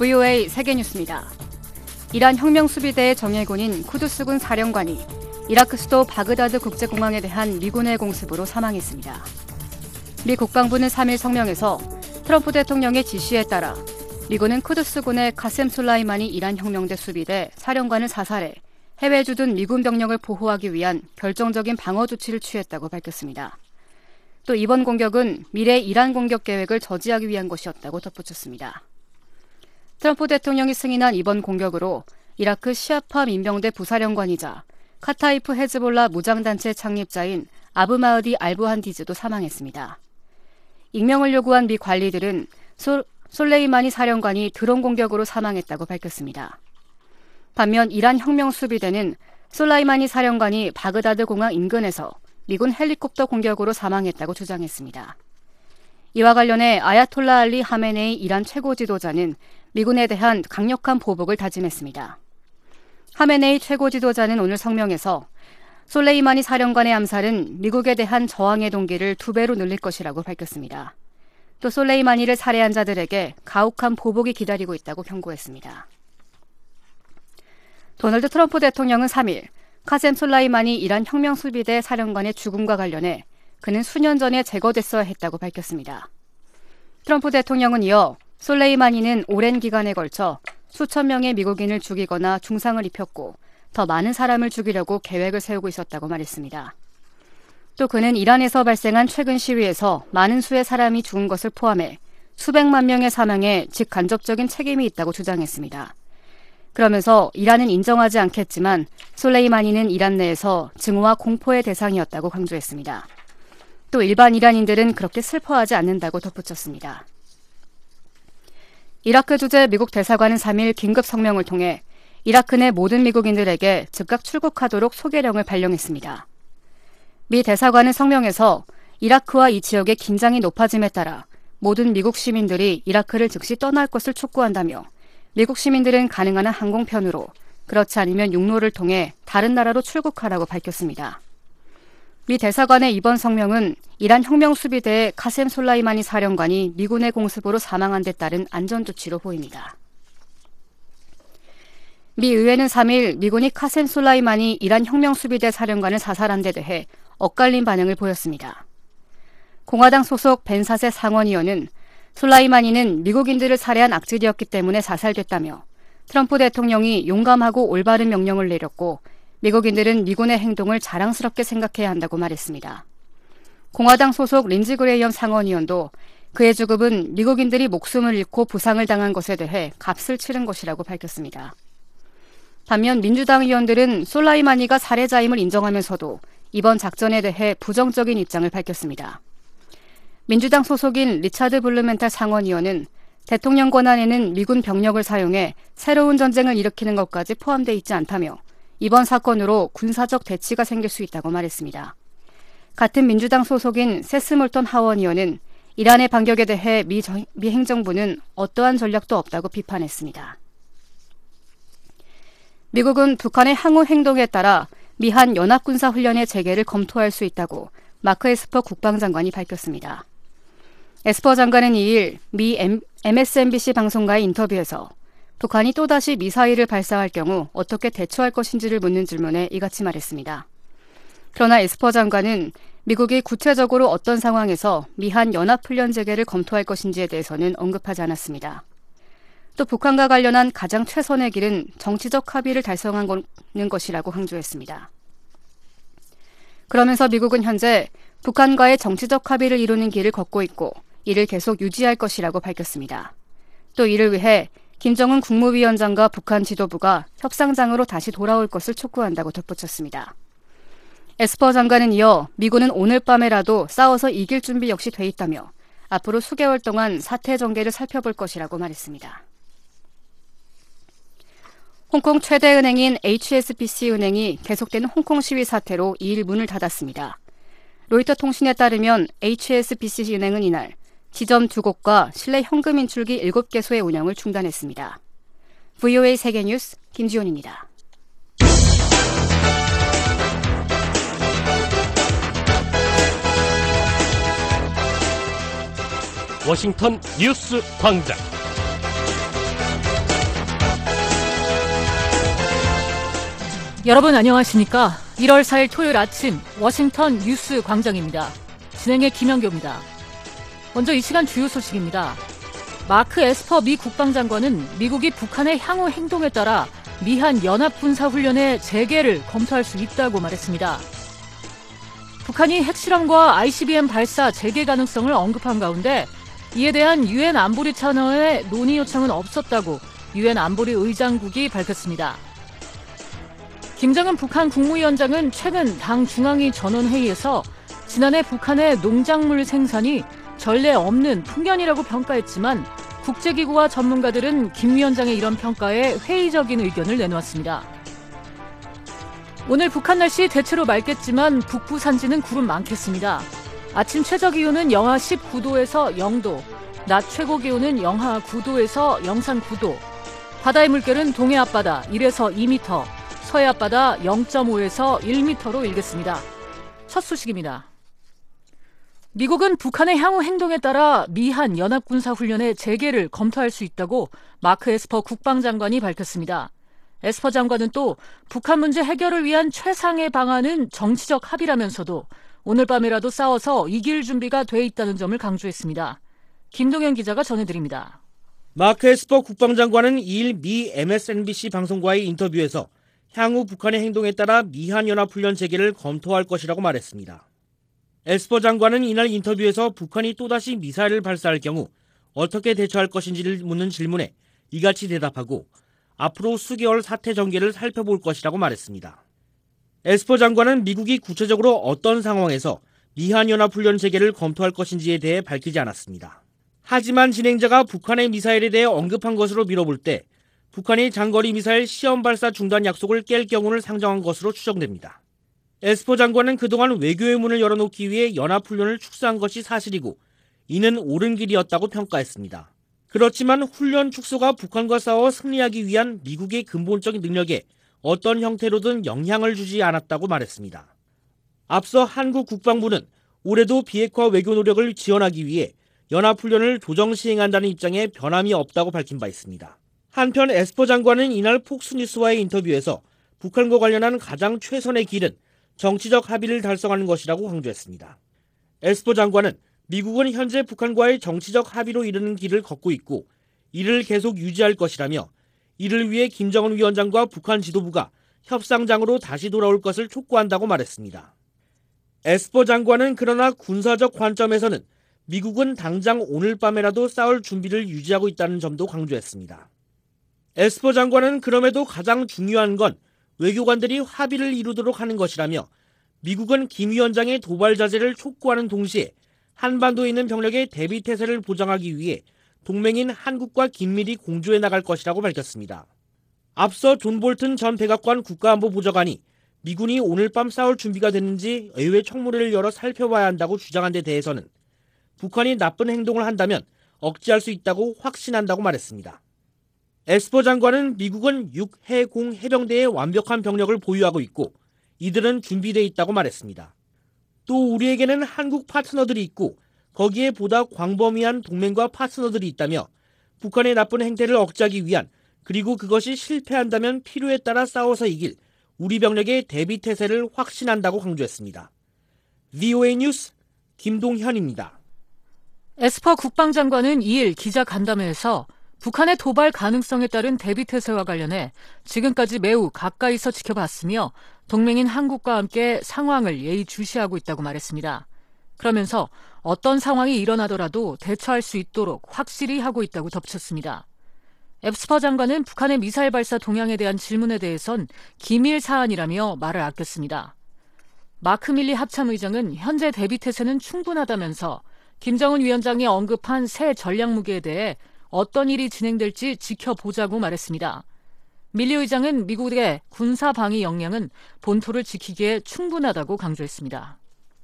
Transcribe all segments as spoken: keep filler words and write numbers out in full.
브이오에이 세계뉴스입니다. 이란 혁명수비대의 정예군인 쿠두스군 사령관이 이라크 수도 바그다드 국제공항에 대한 미군의 공습으로 사망했습니다. 미 국방부는 삼 일 성명에서 트럼프 대통령의 지시에 따라 미군은 쿠두스군의 카셈 솔라이마니 이란 혁명대 수비대 사령관을 사살해 해외에 주둔 미군 병력을 보호하기 위한 결정적인 방어 조치를 취했다고 밝혔습니다. 또 이번 공격은 미래 이란 공격 계획을 저지하기 위한 것이었다고 덧붙였습니다. 트럼프 대통령이 승인한 이번 공격으로 이라크 시아파 민병대 부사령관이자 카타이프 헤즈볼라 무장단체 창립자인 아부 마흐디 알부한디즈도 사망했습니다. 익명을 요구한 미 관리들은 솔, 솔레이마니 사령관이 드론 공격으로 사망했다고 밝혔습니다. 반면 이란 혁명수비대는 솔라이마니 사령관이 바그다드 공항 인근에서 미군 헬리콥터 공격으로 사망했다고 주장했습니다. 이와 관련해 아야톨라 알리 하메네이 이란 최고 지도자는 미군에 대한 강력한 보복을 다짐했습니다. 하메네이 최고 지도자는 오늘 성명에서 솔레이마니 사령관의 암살은 미국에 대한 저항의 동기를 두 배로 늘릴 것이라고 밝혔습니다. 또 솔레이마니를 살해한 자들에게 가혹한 보복이 기다리고 있다고 경고했습니다. 도널드 트럼프 대통령은 삼 일 카셈 솔라이마니 이란 혁명수비대 사령관의 죽음과 관련해 그는 수년 전에 제거됐어야 했다고 밝혔습니다. 트럼프 대통령은 이어 솔레이마니는 오랜 기간에 걸쳐 수천 명의 미국인을 죽이거나 중상을 입혔고 더 많은 사람을 죽이려고 계획을 세우고 있었다고 말했습니다. 또 그는 이란에서 발생한 최근 시위에서 많은 수의 사람이 죽은 것을 포함해 수백만 명의 사망에 직간접적인 책임이 있다고 주장했습니다. 그러면서 이란은 인정하지 않겠지만 솔레이마니는 이란 내에서 증오와 공포의 대상이었다고 강조했습니다. 또 일반 이란인들은 그렇게 슬퍼하지 않는다고 덧붙였습니다. 이라크 주재 미국 대사관은 삼 일 긴급 성명을 통해 이라크 내 모든 미국인들에게 즉각 출국하도록 소개령을 발령했습니다. 미 대사관은 성명에서 이라크와 이 지역의 긴장이 높아짐에 따라 모든 미국 시민들이 이라크를 즉시 떠날 것을 촉구한다며 미국 시민들은 가능한 한 항공편으로 그렇지 않으면 육로를 통해 다른 나라로 출국하라고 밝혔습니다. 미 대사관의 이번 성명은 이란 혁명수비대의 카셈 솔라이마니 사령관이 미군의 공습으로 사망한 데 따른 안전조치로 보입니다. 미 의회는 삼 일 미군이 카셈 솔라이마니 이란 혁명수비대 사령관을 사살한 데 대해 엇갈린 반응을 보였습니다. 공화당 소속 벤사세 상원의원은 솔라이마니는 미국인들을 살해한 악질이었기 때문에 사살됐다며 트럼프 대통령이 용감하고 올바른 명령을 내렸고 미국인들은 미군의 행동을 자랑스럽게 생각해야 한다고 말했습니다. 공화당 소속 린지 그레이엄 상원의원도 그의 죽음은 미국인들이 목숨을 잃고 부상을 당한 것에 대해 값을 치른 것이라고 밝혔습니다. 반면 민주당 의원들은 솔라이마니가 살해자임을 인정하면서도 이번 작전에 대해 부정적인 입장을 밝혔습니다. 민주당 소속인 리차드 블루멘탈 상원의원은 대통령 권한에는 미군 병력을 사용해 새로운 전쟁을 일으키는 것까지 포함되어 있지 않다며 이번 사건으로 군사적 대치가 생길 수 있다고 말했습니다. 같은 민주당 소속인 세스 몰턴 하원의원은 이란의 반격에 대해 미, 정, 미 행정부는 어떠한 전략도 없다고 비판했습니다. 미국은 북한의 향후 행동에 따라 미한 연합군사훈련의 재개를 검토할 수 있다고 마크 에스퍼 국방장관이 밝혔습니다. 에스퍼 장관은 이 일 미 엠에스엔비씨 방송과의 인터뷰에서 북한이 또다시 미사일을 발사할 경우 어떻게 대처할 것인지를 묻는 질문에 이같이 말했습니다. 그러나 에스퍼 장관은 미국이 구체적으로 어떤 상황에서 미한 연합훈련 재개를 검토할 것인지에 대해서는 언급하지 않았습니다. 또 북한과 관련한 가장 최선의 길은 정치적 합의를 달성하는 것이라고 강조했습니다. 그러면서 미국은 현재 북한과의 정치적 합의를 이루는 길을 걷고 있고 이를 계속 유지할 것이라고 밝혔습니다. 또 이를 위해 김정은 국무위원장과 북한 지도부가 협상장으로 다시 돌아올 것을 촉구한다고 덧붙였습니다. 에스퍼 장관은 이어 미군은 오늘 밤에라도 싸워서 이길 준비 역시 돼 있다며 앞으로 수개월 동안 사태 전개를 살펴볼 것이라고 말했습니다. 홍콩 최대 은행인 에이치에스비씨 은행이 계속되는 홍콩 시위 사태로 이 일 문을 닫았습니다. 로이터 통신에 따르면 에이치에스비씨 은행은 이날 지점 두 곳과 실내 현금 인출기 일곱 개소의 운영을 중단했습니다. 브이오에이 세계뉴스 김지훈입니다. 워싱턴 뉴스 광장. 여러분 안녕하십니까? 일월 사일 토요일 아침 워싱턴 뉴스 광장입니다. 진행의 김영교입니다. 먼저 이 시간 주요 소식입니다. 마크 에스퍼 미 국방장관은 미국이 북한의 향후 행동에 따라 미한 연합군사훈련의 재개를 검토할 수 있다고 말했습니다. 북한이 핵실험과 아이씨비엠 발사 재개 가능성을 언급한 가운데 이에 대한 유엔 안보리 차원의 논의 요청은 없었다고 유엔 안보리 의장국이 밝혔습니다. 김정은 북한 국무위원장은 최근 당 중앙위 전원회의에서 지난해 북한의 농작물 생산이 전례 없는 풍년이라고 평가했지만 국제기구와 전문가들은 김 위원장의 이런 평가에 회의적인 의견을 내놓았습니다. 오늘 북한 날씨 대체로 맑겠지만 북부 산지는 구름 많겠습니다. 아침 최저기온은 영하 십구 도에서 영 도, 낮 최고기온은 영하 구 도에서 영상 구 도, 바다의 물결은 동해 앞바다 일에서 이 미터, 서해 앞바다 영 점 오에서 일 미터로 일겠습니다. 첫 소식입니다. 미국은 북한의 향후 행동에 따라 미한 연합군사훈련의 재개를 검토할 수 있다고 마크 에스퍼 국방장관이 밝혔습니다. 에스퍼 장관은 또 북한 문제 해결을 위한 최상의 방안은 정치적 합의라면서도 오늘 밤이라도 싸워서 이길 준비가 돼 있다는 점을 강조했습니다. 김동현 기자가 전해드립니다. 마크 에스퍼 국방장관은 이일 미 엠에스엔비씨 방송과의 인터뷰에서 향후 북한의 행동에 따라 미한 연합훈련 재개를 검토할 것이라고 말했습니다. 에스퍼 장관은 이날 인터뷰에서 북한이 또다시 미사일을 발사할 경우 어떻게 대처할 것인지를 묻는 질문에 이같이 대답하고 앞으로 수개월 사태 전개를 살펴볼 것이라고 말했습니다. 에스퍼 장관은 미국이 구체적으로 어떤 상황에서 미한 연합훈련 재개를 검토할 것인지에 대해 밝히지 않았습니다. 하지만 진행자가 북한의 미사일에 대해 언급한 것으로 미뤄볼 때 북한이 장거리 미사일 시험 발사 중단 약속을 깰 경우를 상정한 것으로 추정됩니다. 에스퍼 장관은 그동안 외교의 문을 열어놓기 위해 연합훈련을 축소한 것이 사실이고 이는 옳은 길이었다고 평가했습니다. 그렇지만 훈련 축소가 북한과 싸워 승리하기 위한 미국의 근본적인 능력에 어떤 형태로든 영향을 주지 않았다고 말했습니다. 앞서 한국 국방부는 올해도 비핵화 외교 노력을 지원하기 위해 연합훈련을 조정 시행한다는 입장에 변함이 없다고 밝힌 바 있습니다. 한편 에스퍼 장관은 이날 폭스뉴스와의 인터뷰에서 북한과 관련한 가장 최선의 길은 정치적 합의를 달성하는 것이라고 강조했습니다. 에스퍼 장관은 미국은 현재 북한과의 정치적 합의로 이르는 길을 걷고 있고 이를 계속 유지할 것이라며 이를 위해 김정은 위원장과 북한 지도부가 협상장으로 다시 돌아올 것을 촉구한다고 말했습니다. 에스퍼 장관은 그러나 군사적 관점에서는 미국은 당장 오늘 밤에라도 싸울 준비를 유지하고 있다는 점도 강조했습니다. 에스퍼 장관은 그럼에도 가장 중요한 건 외교관들이 합의를 이루도록 하는 것이라며 미국은 김 위원장의 도발 자제를 촉구하는 동시에 한반도에 있는 병력의 대비 태세를 보장하기 위해 동맹인 한국과 긴밀히 공조해 나갈 것이라고 밝혔습니다. 앞서 존 볼튼 전 백악관 국가안보보좌관이 미군이 오늘 밤 싸울 준비가 됐는지 의회 청문회를 열어 살펴봐야 한다고 주장한 데 대해서는 북한이 나쁜 행동을 한다면 억제할 수 있다고 확신한다고 말했습니다. 에스퍼 장관은 미국은 육, 해, 공 해병대의 완벽한 병력을 보유하고 있고 이들은 준비되어 있다고 말했습니다. 또 우리에게는 한국 파트너들이 있고 거기에 보다 광범위한 동맹과 파트너들이 있다며 북한의 나쁜 행태를 억제하기 위한 그리고 그것이 실패한다면 필요에 따라 싸워서 이길 우리 병력의 대비 태세를 확신한다고 강조했습니다. 브이오에이 뉴스 김동현입니다. 에스퍼 국방장관은 이일 기자 간담회에서 북한의 도발 가능성에 따른 대비태세와 관련해 지금까지 매우 가까이서 지켜봤으며 동맹인 한국과 함께 상황을 예의주시하고 있다고 말했습니다. 그러면서 어떤 상황이 일어나더라도 대처할 수 있도록 확실히 하고 있다고 덧붙였습니다. 에스퍼 장관은 북한의 미사일 발사 동향에 대한 질문에 대해선 기밀 사안이라며 말을 아꼈습니다. 마크 밀리 합참의장은 현재 대비태세는 충분하다면서 김정은 위원장이 언급한 새 전략무기에 대해 어떤 일이 진행될지 지켜보자고 말했습니다. 밀리 의장은 미국의 군사 방위 역량은 본토를 지키기에 충분하다고 강조했습니다.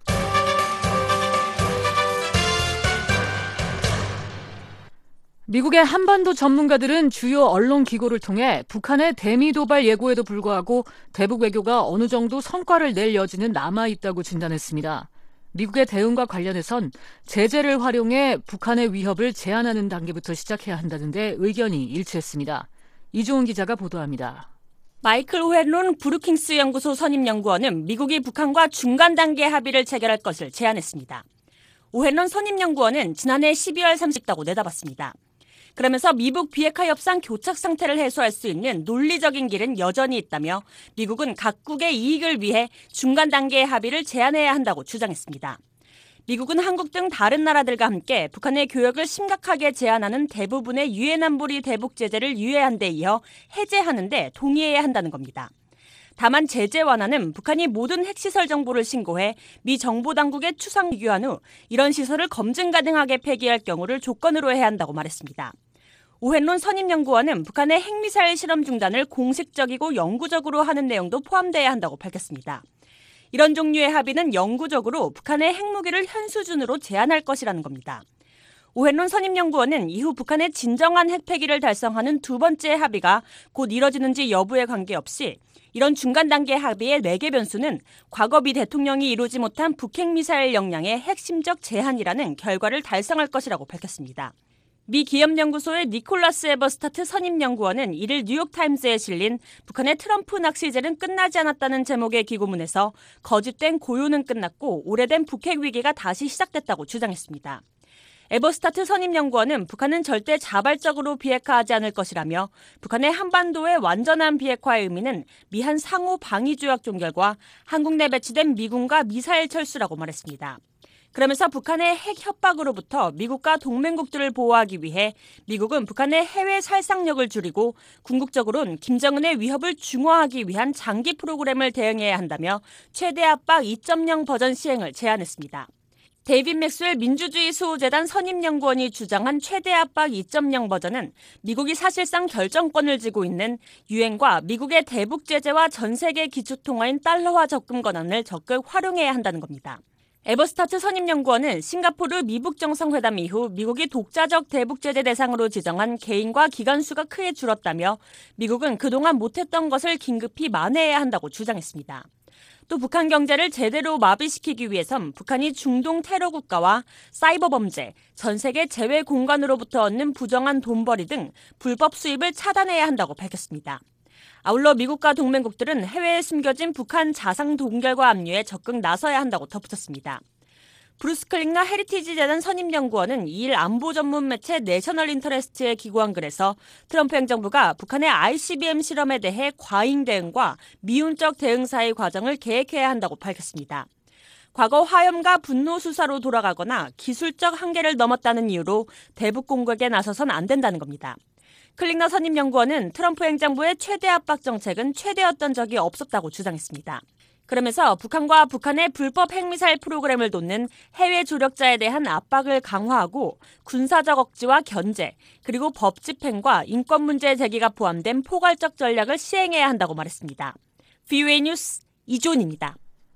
미국의 한반도 전문가들은 주요 언론 기고를 통해 북한의 대미 도발 예고에도 불구하고 대북 외교가 어느 정도 성과를 낼 여지는 남아있다고 진단했습니다. 미국의 대응과 관련해선 제재를 활용해 북한의 위협을 제한하는 단계부터 시작해야 한다는 데 의견이 일치했습니다. 이종훈 기자가 보도합니다. 마이클 오헨론 브루킹스 연구소 선임연구원은 미국이 북한과 중간 단계 합의를 체결할 것을 제안했습니다. 오헨론 선임연구원은 지난해 십이월 삼십다고 내다봤습니다. 그러면서 미북 비핵화 협상 교착 상태를 해소할 수 있는 논리적인 길은 여전히 있다며 미국은 각국의 이익을 위해 중간 단계의 합의를 제안해야 한다고 주장했습니다. 미국은 한국 등 다른 나라들과 함께 북한의 교역을 심각하게 제한하는 대부분의 유엔 안보리 대북 제재를 유예한 데 이어 해제하는 데 동의해야 한다는 겁니다. 다만 제재 완화는 북한이 모든 핵시설 정보를 신고해 미 정보당국에 추상 비교한 후 이런 시설을 검증 가능하게 폐기할 경우를 조건으로 해야 한다고 말했습니다. 오헨론 선임연구원은 북한의 핵미사일 실험 중단을 공식적이고 영구적으로 하는 내용도 포함돼야 한다고 밝혔습니다. 이런 종류의 합의는 영구적으로 북한의 핵무기를 현 수준으로 제한할 것이라는 겁니다. 오헨론 선임연구원은 이후 북한의 진정한 핵폐기를 달성하는 두 번째 합의가 곧 이뤄지는지 여부에 관계없이 이런 중간 단계 합의의 네 개 변수는 과거 미 대통령이 이루지 못한 북핵미사일 역량의 핵심적 제한이라는 결과를 달성할 것이라고 밝혔습니다. 미 기업연구소의 니콜라스 에버스타트 선임연구원은 이를 뉴욕타임스에 실린 북한의 트럼프 낚시질은 끝나지 않았다는 제목의 기고문에서 거짓된 고요는 끝났고 오래된 북핵 위기가 다시 시작됐다고 주장했습니다. 에버스타트 선임연구원은 북한은 절대 자발적으로 비핵화하지 않을 것이라며 북한의 한반도의 완전한 비핵화의 의미는 미한 상호 방위 조약 종결과 한국 내 배치된 미군과 미사일 철수라고 말했습니다. 그러면서 북한의 핵 협박으로부터 미국과 동맹국들을 보호하기 위해 미국은 북한의 해외 살상력을 줄이고 궁극적으로는 김정은의 위협을 중화하기 위한 장기 프로그램을 대응해야 한다며 최대 압박 이 점 영 버전 시행을 제안했습니다. 데이빗 맥스웰 민주주의 수호재단 선임연구원이 주장한 최대 압박 이 점 영 버전은 미국이 사실상 결정권을 쥐고 있는 유엔과 미국의 대북 제재와 전 세계 기초통화인 달러화 접근 권한을 적극 활용해야 한다는 겁니다. 에버스타트 선임연구원은 싱가포르 미북 정상회담 이후 미국이 독자적 대북 제재 대상으로 지정한 개인과 기관 수가 크게 줄었다며 미국은 그동안 못했던 것을 긴급히 만회해야 한다고 주장했습니다. 또 북한 경제를 제대로 마비시키기 위해선 북한이 중동 테러 국가와 사이버 범죄, 전 세계 제외 공간으로부터 얻는 부정한 돈벌이 등 불법 수입을 차단해야 한다고 밝혔습니다. 아울러 미국과 동맹국들은 해외에 숨겨진 북한 자상 동결과 압류에 적극 나서야 한다고 덧붙였습니다. 브루스 클링너 헤리티지 재단 선임연구원은 이일 안보 전문 매체 내셔널 인터레스트에 기고한 글에서 트럼프 행정부가 북한의 아이씨비엠 실험에 대해 과잉 대응과 미온적 대응 사이 과정을 계획해야 한다고 밝혔습니다. 과거 화염과 분노 수사로 돌아가거나 기술적 한계를 넘었다는 이유로 대북 공격에 나서선 안 된다는 겁니다. 클링너 선임연구원은 트럼프 행정부의 최대 압박 정책은 최대였던 적이 없었다고 주장했습니다. 그러면서 북한과 북한의 불법 핵미사일 프로그램을 돕는 해외 조력자에 대한 압박을 강화하고 군사적 억지와 견제, 그리고 법 집행과 인권 문제 제기가 포함된 포괄적 전략을 시행해야 한다고 말했습니다. 브이오에이 뉴스 이존입니다.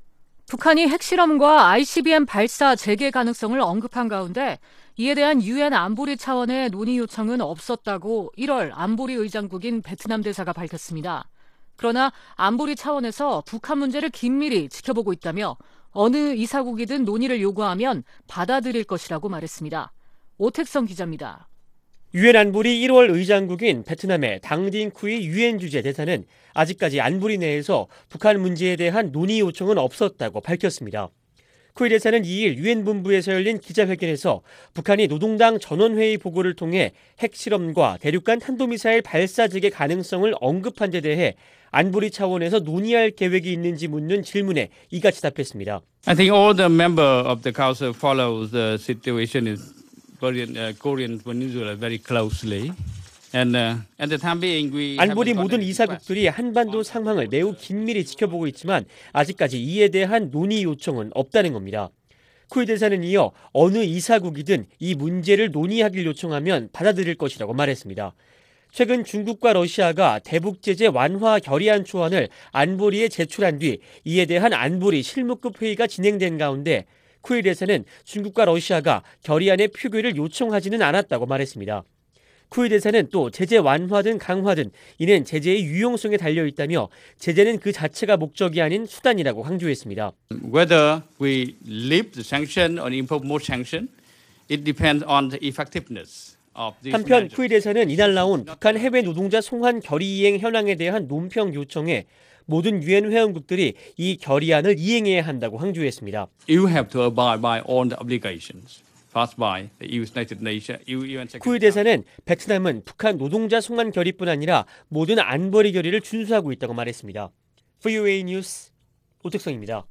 북한이 핵실험과 아이씨비엠 발사 재개 가능성을 언급한 가운데 이에 대한 유엔 안보리 차원의 논의 요청은 없었다고 일월 안보리 의장국인 베트남 대사가 밝혔습니다. 그러나 안보리 차원에서 북한 문제를 긴밀히 지켜보고 있다며 어느 이사국이든 논의를 요구하면 받아들일 것이라고 말했습니다. 오택성 기자입니다. 유엔 안보리 일월 의장국인 베트남의 당딩쿠이 유엔 주재 대사는 아직까지 안보리 내에서 북한 문제에 대한 논의 요청은 없었다고 밝혔습니다. 쿠이 대사는 이일 유엔 본부에서 열린 기자회견에서 북한이 노동당 전원회의 보고를 통해 핵실험과 대륙간 탄도미사일 발사 재개 가능성을 언급한 데 대해 안보리 차원에서 논의할 계획이 있는지 묻는 질문에 이같이 답했습니다. I think all the member of the council follows the situation in Korean, uh, Korean Peninsula very closely. And, uh, at the time being, we 안보리 모든 이사국들이 한반도 상황을 매우 긴밀히 지켜보고 있지만 아직까지 이에 대한 논의 요청은 없다는 겁니다. 쿠이 대사는 이어 어느 이사국이든 이 문제를 논의하길 요청하면 받아들일 것이라고 말했습니다. 최근 중국과 러시아가 대북 제재 완화 결의안 초안을 안보리에 제출한 뒤 이에 대한 안보리 실무급 회의가 진행된 가운데 쿠이 대사는 중국과 러시아가 결의안의 표결을 요청하지는 않았다고 말했습니다. 쿠이 대사는 또 제재 완화든 강화든 이는 제재의 유용성에 달려있다며 제재는 그 자체가 목적이 아닌 수단이라고 강조했습니다. Whether we lift the sanction or impose more sanction, it depends on the effectiveness of this 한편 measure. 쿠이 대사는 이날 나온 북한 해외 노동자 송환 결의 이행 현황에 대한 논평 요청에 모든 유엔 회원국들이 이 결의안을 이행해야 한다고 강조했습니다. You have to abide by all the obligations passed by the United Nations, U N 쿠이 Secretary. 대사는 베트남은 북한 노동자 송환 결의뿐 아니라 모든 안보리 결의를 준수하고 있다고 말했습니다. 브이오에이 뉴스 오택성입니다.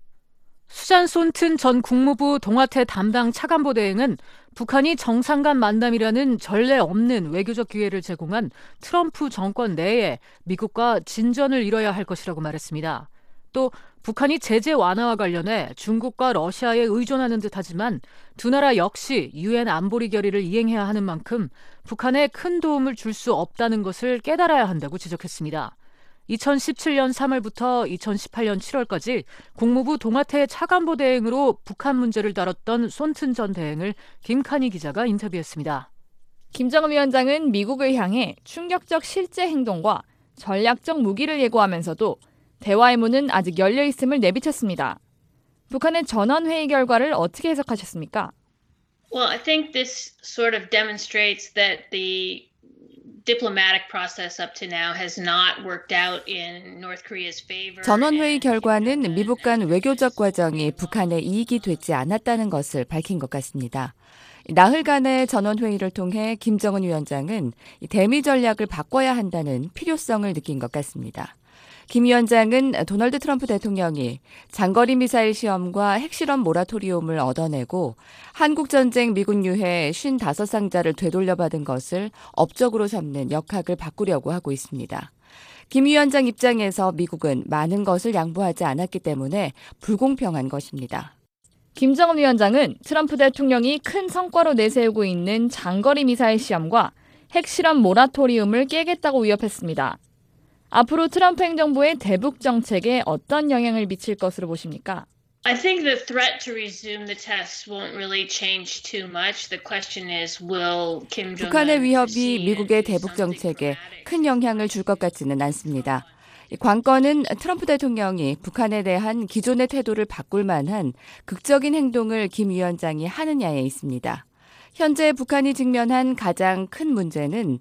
수잔 손튼 전 국무부 동아태 담당 차관보 대행은 북한이 정상 간 만남이라는 전례 없는 외교적 기회를 제공한 트럼프 정권 내에 미국과 진전을 이뤄야 할 것이라고 말했습니다. 또 북한이 제재 완화와 관련해 중국과 러시아에 의존하는 듯하지만 두 나라 역시 유엔 안보리 결의를 이행해야 하는 만큼 북한에 큰 도움을 줄 수 없다는 것을 깨달아야 한다고 지적했습니다. 이천십칠 년 삼월부터 이천십팔 년 칠월까지 국무부 동아태 차관보 대행으로 북한 문제를 다뤘던 손튼 전 대행을 김칸희 기자가 인터뷰했습니다. 김정은 위원장은 미국을 향해 충격적 실제 행동과 전략적 무기를 예고하면서도 대화의 문은 아직 열려 있음을 내비쳤습니다. 북한의 전원회의 결과를 어떻게 해석하셨습니까? Well, I think this sort of demonstrates that the diplomatic process up to now has not worked out in North Korea's favor. 전원회의 결과는 미국 간 외교적 과정이 북한의 이익이 되지 않았다는 것을 밝힌 것 같습니다. 나흘간의 전원회의를 통해 김정은 위원장은 대미 전략을 바꿔야 한다는 필요성을 느낀 것 같습니다. 김 위원장은 도널드 트럼프 대통령이 장거리 미사일 시험과 핵실험 모라토리움을 얻어내고 한국전쟁 미군 유해 오십오 상자를 되돌려받은 것을 업적으로 삼는 역학을 바꾸려고 하고 있습니다. 김 위원장 입장에서 미국은 많은 것을 양보하지 않았기 때문에 불공평한 것입니다. 김정은 위원장은 트럼프 대통령이 큰 성과로 내세우고 있는 장거리 미사일 시험과 핵실험 모라토리움을 깨겠다고 위협했습니다. 앞으로 트럼프 행정부의 대북 정책에 어떤 영향을 미칠 것으로 보십니까? I think the threat to resume the tests won't really change too much. The question is, will Kim Jong-un 북한의 위협이 proceed 미국의 and do 대북 something 정책에 dramatic? 큰 영향을 줄 것 같지는 않습니다. 관건은 트럼프 대통령이 북한에 대한 기존의 태도를 바꿀 만한 극적인 행동을 김 위원장이 하느냐에 있습니다. 현재 북한이 직면한 가장 큰 문제는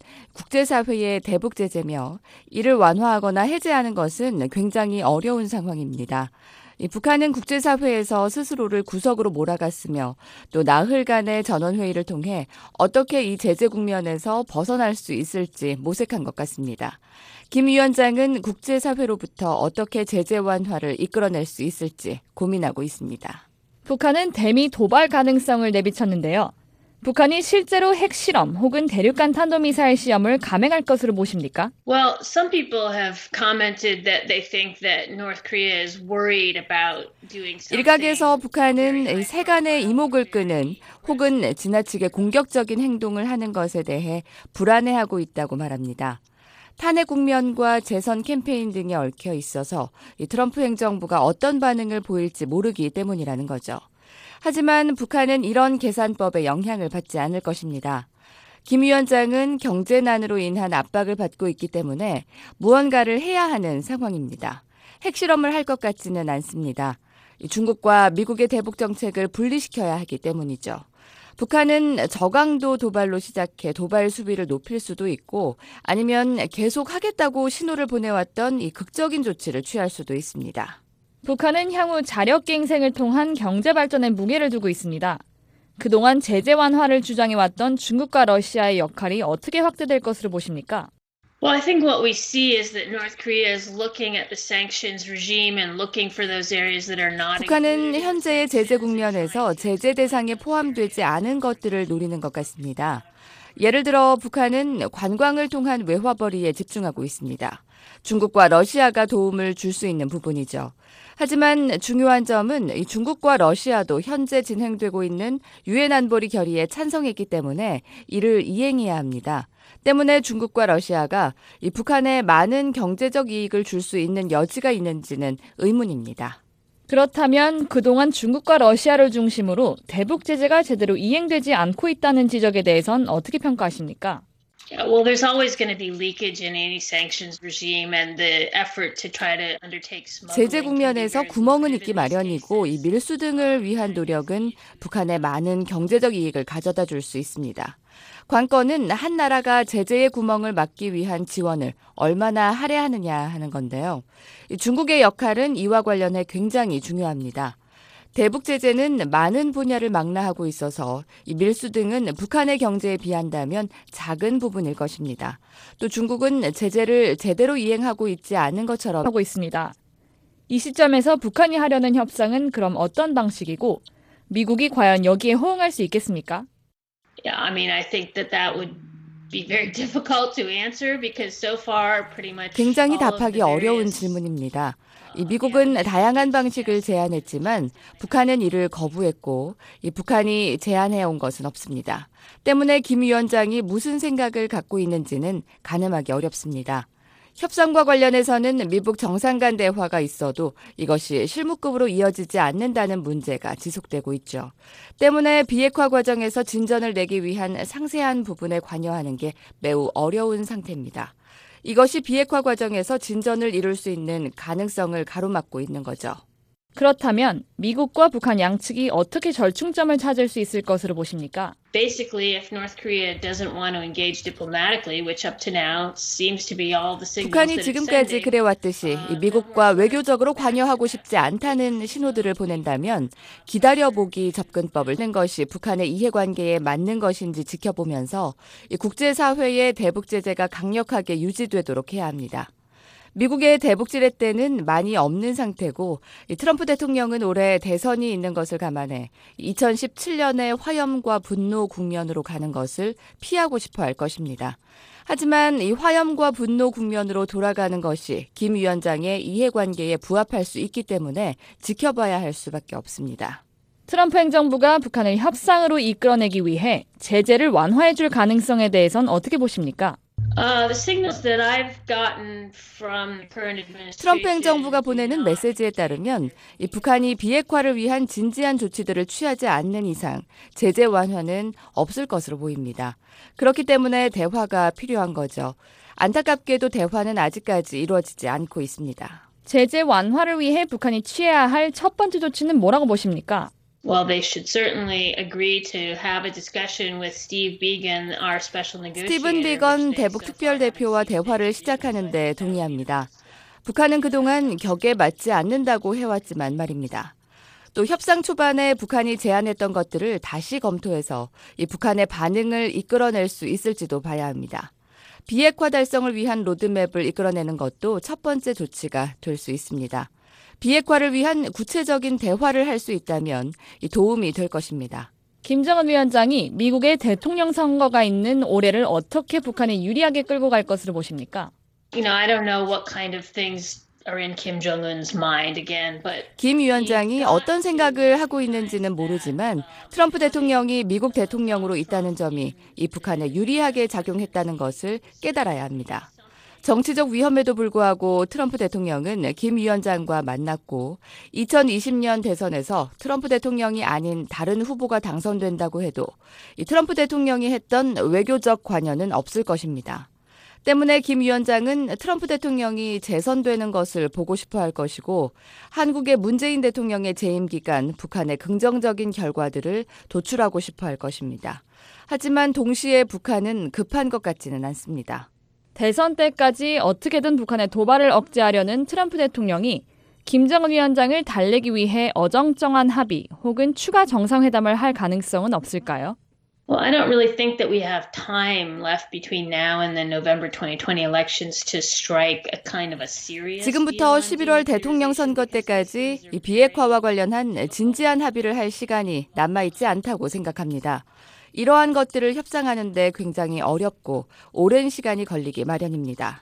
국제사회의 대북 제재며 이를 완화하거나 해제하는 것은 굉장히 어려운 상황입니다. 북한은 국제사회에서 스스로를 구석으로 몰아갔으며 또 나흘간의 전원회의를 통해 어떻게 이 제재 국면에서 벗어날 수 있을지 모색한 것 같습니다. 김 위원장은 국제사회로부터 어떻게 제재 완화를 이끌어낼 수 있을지 고민하고 있습니다. 북한은 대미 도발 가능성을 내비쳤는데요. 북한이 실제로 핵실험 혹은 대륙간 탄도미사일 시험을 감행할 것으로 보십니까? Well, some people have commented that they think that North Korea is worried about doing something. 일각에서 북한은 세간의 이목을 끄는 혹은 지나치게 공격적인 행동을 하는 것에 대해 불안해하고 있다고 말합니다. 탄핵 국면과 재선 캠페인 등이 얽혀 있어서 이 트럼프 행정부가 어떤 반응을 보일지 모르기 때문이라는 거죠. 하지만 북한은 이런 계산법에 영향을 받지 않을 것입니다. 김 위원장은 경제난으로 인한 압박을 받고 있기 때문에 무언가를 해야 하는 상황입니다. 핵실험을 할 것 같지는 않습니다. 중국과 미국의 대북 정책을 분리시켜야 하기 때문이죠. 북한은 저강도 도발로 시작해 도발 수비를 높일 수도 있고 아니면 계속 하겠다고 신호를 보내왔던 이 극적인 조치를 취할 수도 있습니다. 북한은 향후 자력갱생을 통한 경제 발전에 무게를 두고 있습니다. 그동안 제재 완화를 주장해왔던 중국과 러시아의 역할이 어떻게 확대될 것으로 보십니까? Well, I think what we see is that North Korea is looking at the sanctions regime and looking for those areas that are not 북한은 현재의 제재 국면에서 제재 대상에 포함되지 않은 것들을 노리는 것 같습니다. 예를 들어 북한은 관광을 통한 외화벌이에 집중하고 있습니다. 중국과 러시아가 도움을 줄 수 있는 부분이죠. 하지만 중요한 점은 중국과 러시아도 현재 진행되고 있는 유엔 안보리 결의에 찬성했기 때문에 이를 이행해야 합니다. 때문에 중국과 러시아가 이 북한에 많은 경제적 이익을 줄 수 있는 여지가 있는지는 의문입니다. 그렇다면 그동안 중국과 러시아를 중심으로 대북 제재가 제대로 이행되지 않고 있다는 지적에 대해선 어떻게 평가하십니까? Yeah, well, there's always going to be leakage in any sanctions regime, and the effort to try to undertake smuggling. 제재 국면에서 구멍은 있기 마련이고 이 밀수 등을 위한 노력은 북한에 많은 경제적 이익을 가져다 줄 수 있습니다. 관건은 한 나라가 제재의 구멍을 막기 위한 지원을 얼마나 할애하느냐 하는 건데요. 중국의 역할은 이와 관련해 굉장히 중요합니다. 대북 제재는 많은 분야를 망라하고 있어서 이 밀수 등은 북한의 경제에 비한다면 작은 부분일 것입니다. 또 중국은 제재를 제대로 이행하고 있지 않은 것처럼 하고 있습니다. 이 시점에서 북한이 하려는 협상은 그럼 어떤 방식이고 미국이 과연 여기에 호응할 수 있겠습니까? Yeah, I mean, I think that that would be very difficult to answer because so far pretty much 굉장히 all of 답하기 the 어려운 various 질문입니다. 이 미국은 다양한 방식을 제안했지만 북한은 이를 거부했고 이 북한이 제안해온 것은 없습니다. 때문에 김 위원장이 무슨 생각을 갖고 있는지는 가늠하기 어렵습니다. 협상과 관련해서는 미북 정상 간 대화가 있어도 이것이 실무급으로 이어지지 않는다는 문제가 지속되고 있죠. 때문에 비핵화 과정에서 진전을 내기 위한 상세한 부분에 관여하는 게 매우 어려운 상태입니다. 이것이 비핵화 과정에서 진전을 이룰 수 있는 가능성을 가로막고 있는 거죠. 그렇다면 미국과 북한 양측이 어떻게 절충점을 찾을 수 있을 것으로 보십니까? Basically, if North Korea doesn't want to engage diplomatically, which up to now seems to be all the signals 북한이 that it's 지금까지 sending, 그래왔듯이 이 미국과 외교적으로 관여하고 싶지 않다는 신호들을 보낸다면 기다려보기 접근법을 쓰는 것이 북한의 이해관계에 맞는 것인지 지켜보면서 이 국제사회의 대북 제재가 강력하게 유지되도록 해야 합니다. 미국의 대북 지뢰 때는 많이 없는 상태고 트럼프 대통령은 올해 대선이 있는 것을 감안해 이천십칠 년의 화염과 분노 국면으로 가는 것을 피하고 싶어 할 것입니다. 하지만 이 화염과 분노 국면으로 돌아가는 것이 김 위원장의 이해관계에 부합할 수 있기 때문에 지켜봐야 할 수밖에 없습니다. 트럼프 행정부가 북한을 협상으로 이끌어내기 위해 제재를 완화해줄 가능성에 대해선 어떻게 보십니까? Uh, the signals that I've gotten from the current administration. 트럼프 행정부가 보내는 메시지에 따르면 이 북한이 비핵화를 위한 진지한 조치들을 취하지 않는 이상 제재 완화는 없을 것으로 보입니다. 그렇기 때문에 대화가 필요한 거죠. 안타깝게도 대화는 아직까지 이루어지지 않고 있습니다. 제재 완화를 위해 북한이 취해야 할 첫 번째 조치는 뭐라고 보십니까? Well, they should certainly agree to have a discussion with Steve Biegun, our special negotiator. 스티븐 비건 대북 특별 대표와 대화를 시작하는 데 동의합니다. 북한은 그동안 격에 맞지 않는다고 해왔지만 말입니다. 또 협상 초반에 북한이 제안했던 것들을 다시 검토해서 이 북한의 반응을 이끌어낼 수 있을지도 봐야 합니다. 비핵화 달성을 위한 로드맵을 이끌어내는 것도 첫 번째 조치가 될 수 있습니다. 비핵화를 위한 구체적인 대화를 할 수 있다면 도움이 될 것입니다. 김정은 위원장이 미국의 대통령 선거가 있는 올해를 어떻게 북한에 유리하게 끌고 갈 것으로 보십니까? You know, I don't know what kind of things are in Kim Jong-un's mind again, but 김 위원장이 어떤 생각을 하고 있는지는 모르지만 트럼프 대통령이 미국 대통령으로 있다는 점이 이 북한에 유리하게 작용했다는 것을 깨달아야 합니다. 정치적 위험에도 불구하고 트럼프 대통령은 김 위원장과 만났고 이천이십 년 대선에서 트럼프 대통령이 아닌 다른 후보가 당선된다고 해도 이 트럼프 대통령이 했던 외교적 관여는 없을 것입니다. 때문에 김 위원장은 트럼프 대통령이 재선되는 것을 보고 싶어 할 것이고 한국의 문재인 대통령의 재임 기간 북한의 긍정적인 결과들을 도출하고 싶어 할 것입니다. 하지만 동시에 북한은 급한 것 같지는 않습니다. 대선 때까지 어떻게든 북한의 도발을 억제하려는 트럼프 대통령이 김정은 위원장을 달래기 위해 어정쩡한 합의 혹은 추가 정상회담을 할 가능성은 없을까요? Well, I don't really think that we have time left between now and the November twenty twenty elections to strike a kind of a serious. 지금부터 십일월 대통령 선거 때까지 이 비핵화와 관련한 진지한 합의를 할 시간이 남아있지 않다고 생각합니다. 이러한 것들을 협상하는 데 굉장히 어렵고 오랜 시간이 걸리기 마련입니다.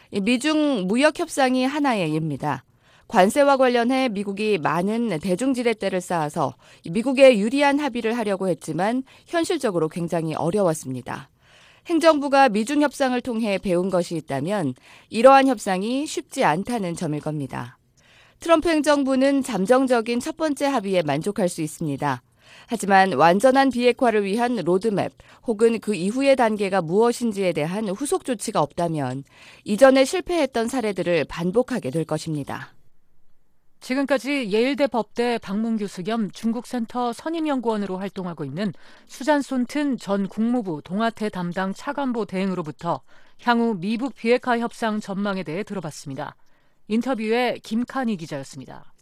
미중 무역 협상이 하나의 예입니다. 관세와 관련해 미국이 많은 대중지렛대를 쌓아서 미국에 유리한 합의를 하려고 했지만 현실적으로 굉장히 어려웠습니다. 행정부가 미중 협상을 통해 배운 것이 있다면 이러한 협상이 쉽지 않다는 점일 겁니다. 트럼프 행정부는 잠정적인 첫 번째 합의에 만족할 수 있습니다. 하지만 완전한 비핵화를 위한 로드맵 혹은 그 이후의 단계가 무엇인지에 대한 후속 조치가 없다면 이전에 실패했던 사례들을 반복하게 될 것입니다. 지금까지 예일대 법대 방문 교수 겸 중국센터 선임연구원으로 활동하고 있는 수잔 손튼 전 국무부 동아태 담당 차관보 대행으로부터 향후 미북 비핵화 협상 전망에 대해 들어봤습니다. 인터뷰에 김칸희 기자였습니다.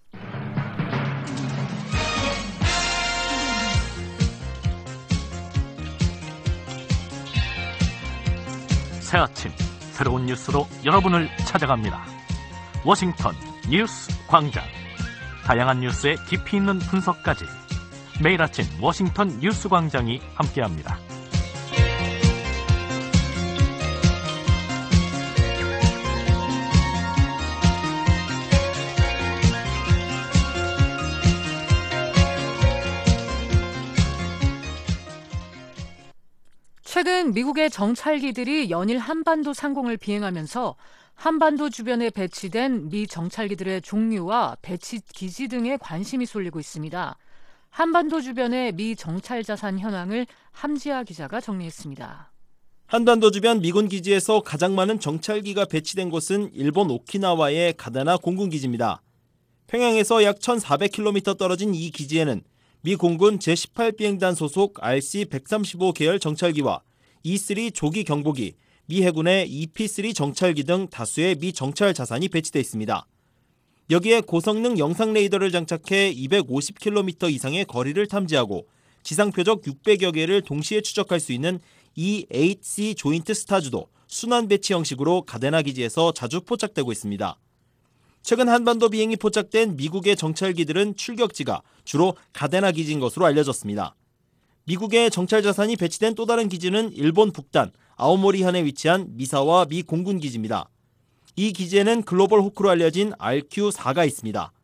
새 아침 새로운 뉴스로 여러분을 찾아갑니다. 워싱턴 뉴스 광장. 다양한 뉴스의 깊이 있는 분석까지 매일 아침 워싱턴 뉴스 광장이 함께합니다. 최근 미국의 정찰기들이 연일 한반도 상공을 비행하면서 한반도 주변에 배치된 미 정찰기들의 종류와 배치 기지 등에 관심이 쏠리고 있습니다. 한반도 주변의 미 정찰 자산 현황을 함지아 기자가 정리했습니다. 한반도 주변 미군 기지에서 가장 많은 정찰기가 배치된 곳은 일본 오키나와의 가다나 공군기지입니다. 평양에서 약 천사백 킬로미터 떨어진 이 기지에는 미 공군 제십팔 비행단 소속 알씨 백삼십오 계열 정찰기와 이쓰리 조기 경보기, 미 해군의 이피쓰리 정찰기 등 다수의 미 정찰 자산이 배치돼 있습니다. 여기에 고성능 영상 레이더를 장착해 이백오십 킬로미터 이상의 거리를 탐지하고 지상 표적 육백여 개를 동시에 추적할 수 있는 이 에잇 씨 조인트 스타즈도 순환 배치 형식으로 가데나 기지에서 자주 포착되고 있습니다. 최근 한반도 비행이 포착된 미국의 정찰기들은 출격지가 주로 가데나 기지인 것으로 알려졌습니다. 미국의 정찰 자산이 배치된 또 다른 기지는 일본 북단 아오모리현에 위치한 미사와 미 공군기지입니다. 이 기지에는 글로벌 호크로 알려진 알큐 사가 있습니다.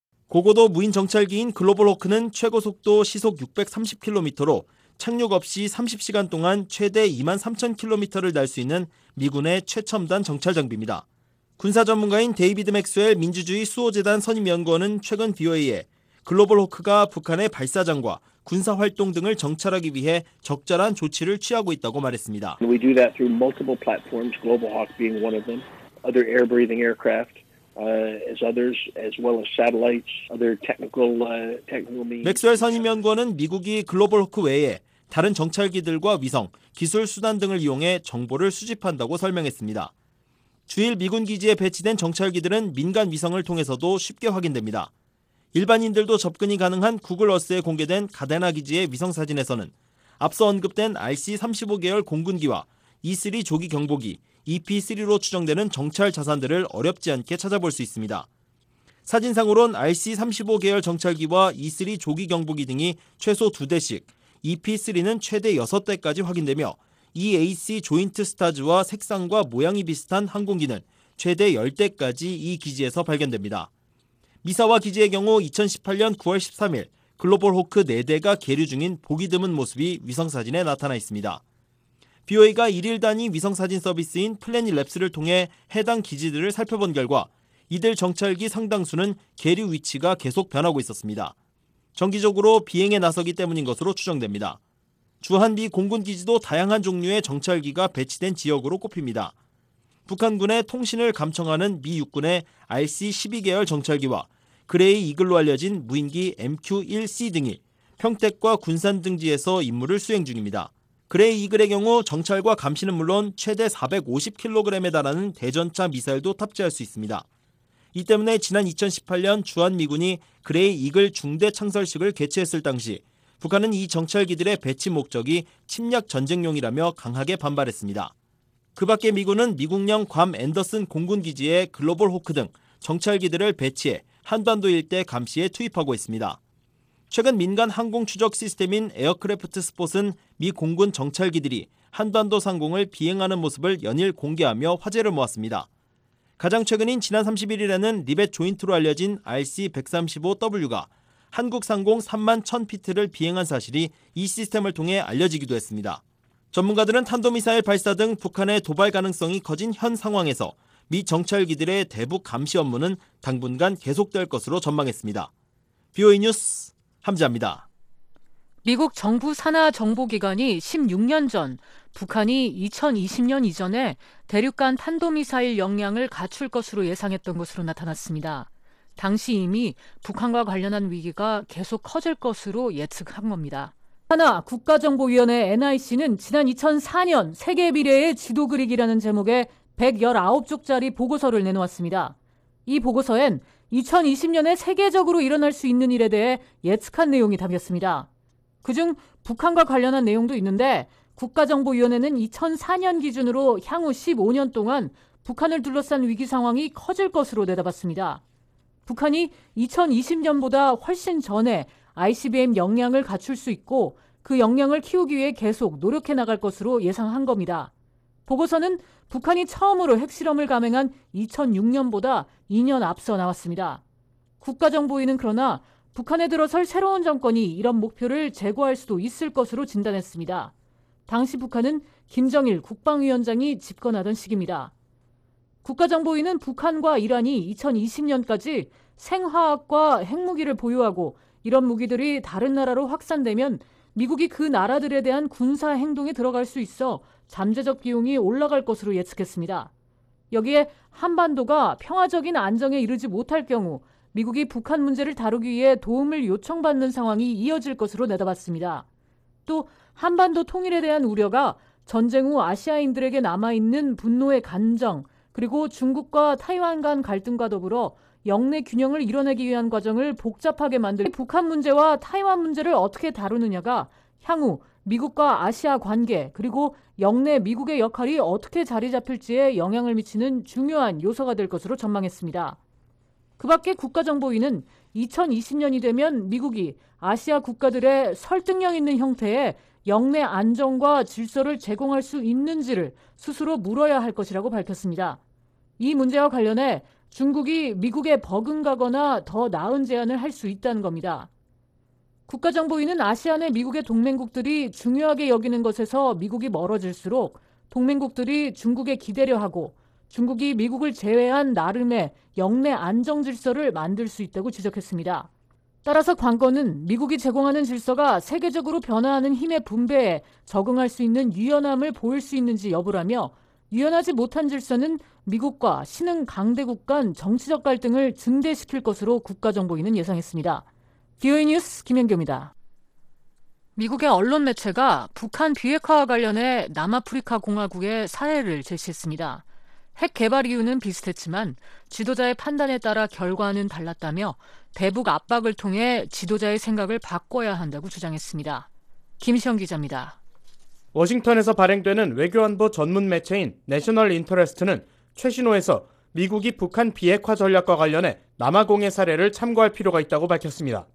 고고도 무인 정찰기인 글로벌 호크는 최고 속도 시속 육백삼십 킬로미터로 착륙 없이 삼십 시간 동안 최대 이만 삼천 킬로미터를 날 수 있는 미군의 최첨단 정찰 장비입니다. 군사 전문가인 데이비드 맥스웰 민주주의 수호재단 선임연구원은 최근 비오에이에 글로벌 호크가 북한의 발사장과 군사활동 등을 정찰하기 위해 적절한 조치를 취하고 있다고 말했습니다. We do that through multiple platforms, Global Hawk being one of them, other air-breathing aircraft, uh, as others, as well as satellites, other technical, uh, technical means. 맥스웰 선임연구원은 미국이 글로벌 호크 외에 다른 정찰기들과 위성, 기술 수단 등을 이용해 정보를 수집한다고 설명했습니다. 주일 미군 기지에 배치된 정찰기들은 민간 위성을 통해서도 쉽게 확인됩니다. 일반인들도 접근이 가능한 구글 어스에 공개된 가데나 기지의 위성사진에서는 앞서 언급된 알씨 삼십오 계열 공군기와 이쓰리 조기 경보기, 이피쓰리로 추정되는 정찰 자산들을 어렵지 않게 찾아볼 수 있습니다. 사진상으론 알씨 삼십오 계열 정찰기와 이쓰리 조기 경보기 등이 최소 두 대씩, 이피쓰리는 최대 여섯 대까지 확인되며 이 에잇 씨 조인트 스타즈와 색상과 모양이 비슷한 항공기는 최대 십 대까지 이 기지에서 발견됩니다. 미사와 기지의 경우 이천십팔 년 구월 십삼일 글로벌 호크 네 대가 계류 중인 보기 드문 모습이 위성사진에 나타나 있습니다. 비오에이가 일일 단위 위성사진 서비스인 플래닛랩스를 통해 해당 기지들을 살펴본 결과 이들 정찰기 상당수는 계류 위치가 계속 변하고 있었습니다. 정기적으로 비행에 나서기 때문인 것으로 추정됩니다. 주한미 공군기지도 다양한 종류의 정찰기가 배치된 지역으로 꼽힙니다. 북한군의 통신을 감청하는 미 육군의 알씨 십이 계열 정찰기와 그레이 이글로 알려진 무인기 엠큐 일 씨 등이 평택과 군산 등지에서 임무를 수행 중입니다. 그레이 이글의 경우 정찰과 감시는 물론 최대 사백오십 킬로그램에 달하는 대전차 미사일도 탑재할 수 있습니다. 이 때문에 지난 이천십팔 년 주한미군이 그레이 이글 중대 창설식을 개최했을 당시 북한은 이 정찰기들의 배치 목적이 침략 전쟁용이라며 강하게 반발했습니다. 그 밖에 미군은 미국령 괌 앤더슨 공군기지에 글로벌 호크 등 정찰기들을 배치해 한반도 일대 감시에 투입하고 있습니다. 최근 민간 항공 추적 시스템인 에어크래프트 스폿은 미 공군 정찰기들이 한반도 상공을 비행하는 모습을 연일 공개하며 화제를 모았습니다. 가장 최근인 지난 삼십일일에는 리벳 조인트로 알려진 알씨 백삼십오 더블유가 한국 상공 삼만 천 피트를 비행한 사실이 이 시스템을 통해 알려지기도 했습니다. 전문가들은 탄도미사일 발사 등 북한의 도발 가능성이 커진 현 상황에서 미 정찰기들의 대북 감시 업무는 당분간 계속될 것으로 전망했습니다. 비오에이 뉴스 함지아입니다. 미국 정부 산하 정보기관이 십육 년 전 북한이 이천이십 년 이전에 대륙간 탄도미사일 역량을 갖출 것으로 예상했던 것으로 나타났습니다. 당시 이미 북한과 관련한 위기가 계속 커질 것으로 예측한 겁니다. 하나 국가정보위원회 엔아이씨는 지난 이천사 년 세계 미래의 지도 그리기라는 제목의 백십구 쪽짜리 보고서를 내놓았습니다. 이 보고서엔 이천이십 년에 세계적으로 일어날 수 있는 일에 대해 예측한 내용이 담겼습니다. 그중 북한과 관련한 내용도 있는데 국가정보위원회는 이천사 년 기준으로 향후 십오 년 동안 북한을 둘러싼 위기 상황이 커질 것으로 내다봤습니다. 북한이 이천이십 년보다 훨씬 전에 아이씨비엠 역량을 갖출 수 있고 그 역량을 키우기 위해 계속 노력해 나갈 것으로 예상한 겁니다. 보고서는 북한이 처음으로 핵실험을 감행한 이천육 년보다 이 년 앞서 나왔습니다. 국가정보위는 그러나 북한에 들어설 새로운 정권이 이런 목표를 제고할 수도 있을 것으로 진단했습니다. 당시 북한은 김정일 국방위원장이 집권하던 시기입니다. 국가정보위는 북한과 이란이 이천이십 년까지 생화학과 핵무기를 보유하고 이런 무기들이 다른 나라로 확산되면 미국이 그 나라들에 대한 군사 행동에 들어갈 수 있어 잠재적 비용이 올라갈 것으로 예측했습니다. 여기에 한반도가 평화적인 안정에 이르지 못할 경우 미국이 북한 문제를 다루기 위해 도움을 요청받는 상황이 이어질 것으로 내다봤습니다. 또 한반도 통일에 대한 우려가 전쟁 후 아시아인들에게 남아있는 분노의 간정, 그리고 중국과 타이완 간 갈등과 더불어 영내 균형을 이뤄내기 위한 과정을 복잡하게 만들 북한 문제와 타이완 문제를 어떻게 다루느냐가 향후 미국과 아시아 관계 그리고 영내 미국의 역할이 어떻게 자리 잡힐지에 영향을 미치는 중요한 요소가 될 것으로 전망했습니다. 그 밖에 국가정보위는 이천이십 년이 되면 미국이 아시아 국가들의 설득력 있는 형태의 영내 안정과 질서를 제공할 수 있는지를 스스로 물어야 할 것이라고 밝혔습니다. 이 문제와 관련해 중국이 미국에 버금가거나 더 나은 제안을 할 수 있다는 겁니다. 국가정보위는 아시아 내 미국의 동맹국들이 중요하게 여기는 것에서 미국이 멀어질수록 동맹국들이 중국에 기대려 하고 중국이 미국을 제외한 나름의 영내 안정 질서를 만들 수 있다고 지적했습니다. 따라서 관건은 미국이 제공하는 질서가 세계적으로 변화하는 힘의 분배에 적응할 수 있는 유연함을 보일 수 있는지 여부라며 유연하지 못한 질서는 미국과 신흥 강대국 간 정치적 갈등을 증대시킬 것으로 국가정보위는 예상했습니다. 디오이 뉴스 김현교입니다. 미국의 언론 매체가 북한 비핵화와 관련해 남아프리카 공화국의 사례를 제시했습니다. 핵 개발 이유는 비슷했지만 지도자의 판단에 따라 결과는 달랐다며 대북 압박을 통해 지도자의 생각을 바꿔야 한다고 주장했습니다. 김시영 기자입니다. 워싱턴에서 발행되는 외교안보 전문 매체인 내셔널 인터레스트는 최신호에서 미국이 북한 비핵화 전략과 관련해 남아공의 사례를 참고할 필요가 있다고 밝혔습니다.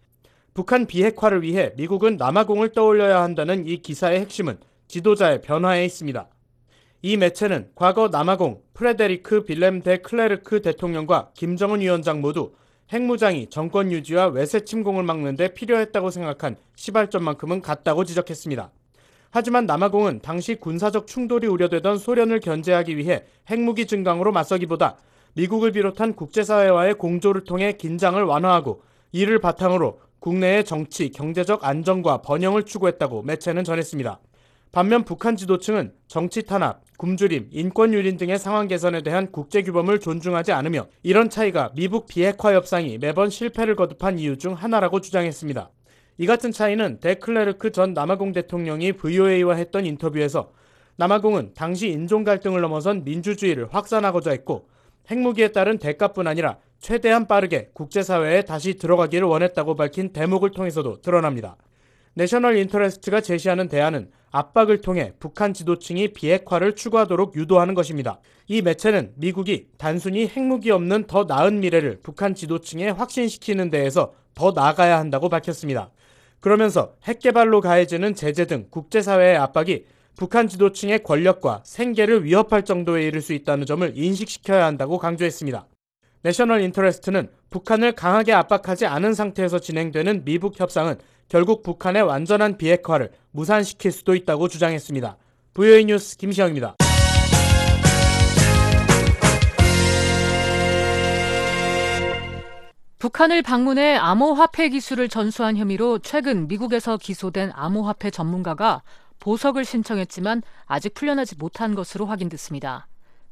북한 비핵화를 위해 미국은 남아공을 떠올려야 한다는 이 기사의 핵심은 지도자의 변화에 있습니다. 이 매체는 과거 남아공 프레데리크 빌렘 데 클레르크 대통령과 김정은 위원장 모두 핵무장이 정권 유지와 외세 침공을 막는 데 필요했다고 생각한 시발점만큼은 같다고 지적했습니다. 하지만 남아공은 당시 군사적 충돌이 우려되던 소련을 견제하기 위해 핵무기 증강으로 맞서기보다 미국을 비롯한 국제사회와의 공조를 통해 긴장을 완화하고 이를 바탕으로 국내의 정치, 경제적 안정과 번영을 추구했다고 매체는 전했습니다. 반면 북한 지도층은 정치 탄압, 굶주림, 인권 유린 등의 상황 개선에 대한 국제규범을 존중하지 않으며 이런 차이가 미북 비핵화 협상이 매번 실패를 거듭한 이유 중 하나라고 주장했습니다. 이 같은 차이는 데클레르크 전 남아공 대통령이 브이오에이와 했던 인터뷰에서 남아공은 당시 인종 갈등을 넘어선 민주주의를 확산하고자 했고 핵무기에 따른 대가뿐 아니라 최대한 빠르게 국제사회에 다시 들어가기를 원했다고 밝힌 대목을 통해서도 드러납니다. 내셔널 인터레스트가 제시하는 대안은 압박을 통해 북한 지도층이 비핵화를 추구하도록 유도하는 것입니다. 이 매체는 미국이 단순히 핵무기 없는 더 나은 미래를 북한 지도층에 확신시키는 데에서 더 나아가야 한다고 밝혔습니다. 그러면서 핵개발로 가해지는 제재 등 국제사회의 압박이 북한 지도층의 권력과 생계를 위협할 정도에 이를 수 있다는 점을 인식시켜야 한다고 강조했습니다. 내셔널 인터레스트는 북한을 강하게 압박하지 않은 상태에서 진행되는 미북 협상은 결국 북한의 완전한 비핵화를 무산시킬 수도 있다고 주장했습니다. 브이오에이 뉴스 김시영입니다. 북한을 방문해 암호화폐 기술을 전수한 혐의로 최근 미국에서 기소된 암호화폐 전문가가 보석을 신청했지만 아직 풀려나지 못한 것으로 확인됐습니다.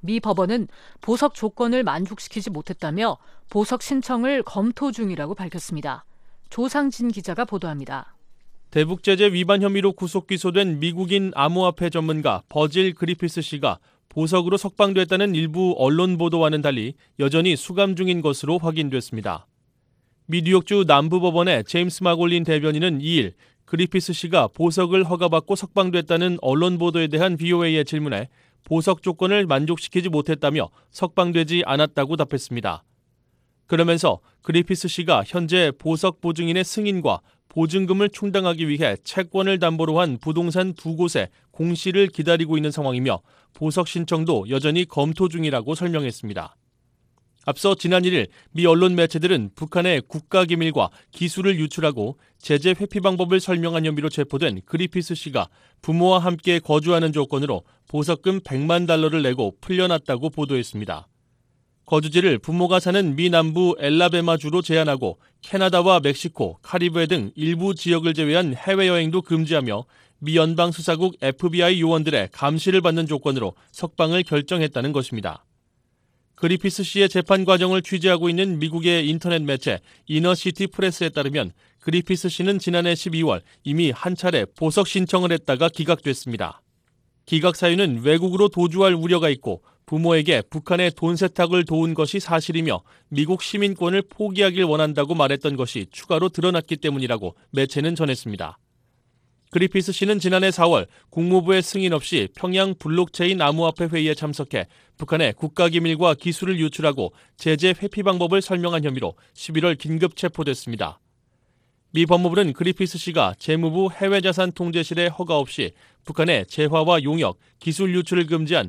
미 법원은 보석 조건을 만족시키지 못했다며 보석 신청을 검토 중이라고 밝혔습니다. 조상진 기자가 보도합니다. 대북 제재 위반 혐의로 구속 기소된 미국인 암호화폐 전문가 버질 그리피스 씨가 보석으로 석방됐다는 일부 언론 보도와는 달리 여전히 수감 중인 것으로 확인됐습니다. 미 뉴욕주 남부법원의 제임스 마골린 대변인은 이일 그리피스 씨가 보석을 허가받고 석방됐다는 언론 보도에 대한 브이오에이의 질문에 보석 조건을 만족시키지 못했다며 석방되지 않았다고 답했습니다. 그러면서 그리피스 씨가 현재 보석 보증인의 승인과 보증금을 충당하기 위해 채권을 담보로 한 부동산 두 곳에 공시를 기다리고 있는 상황이며 보석 신청도 여전히 검토 중이라고 설명했습니다. 앞서 지난 일 일 미 언론 매체들은 북한의 국가기밀과 기술을 유출하고 제재 회피 방법을 설명한 혐의로 체포된 그리피스 씨가 부모와 함께 거주하는 조건으로 보석금 백만 달러를 내고 풀려났다고 보도했습니다. 거주지를 부모가 사는 미 남부 엘라베마주로 제한하고 캐나다와 멕시코, 카리브해 등 일부 지역을 제외한 해외여행도 금지하며 미 연방수사국 에프비아이 요원들의 감시를 받는 조건으로 석방을 결정했다는 것입니다. 그리피스 씨의 재판 과정을 취재하고 있는 미국의 인터넷 매체 이너시티 프레스에 따르면 그리피스 씨는 지난해 십이월 이미 한 차례 보석 신청을 했다가 기각됐습니다. 기각 사유는 외국으로 도주할 우려가 있고 부모에게 북한의 돈 세탁을 도운 것이 사실이며 미국 시민권을 포기하길 원한다고 말했던 것이 추가로 드러났기 때문이라고 매체는 전했습니다. 그리피스 씨는 지난해 사월 국무부의 승인 없이 평양 블록체인 암호화폐 회의에 참석해 북한의 국가기밀과 기술을 유출하고 제재 회피 방법을 설명한 혐의로 십일월 긴급 체포됐습니다. 미 법무부는 그리피스 씨가 재무부 해외자산통제실의 허가 없이 북한의 재화와 용역, 기술 유출을 금지한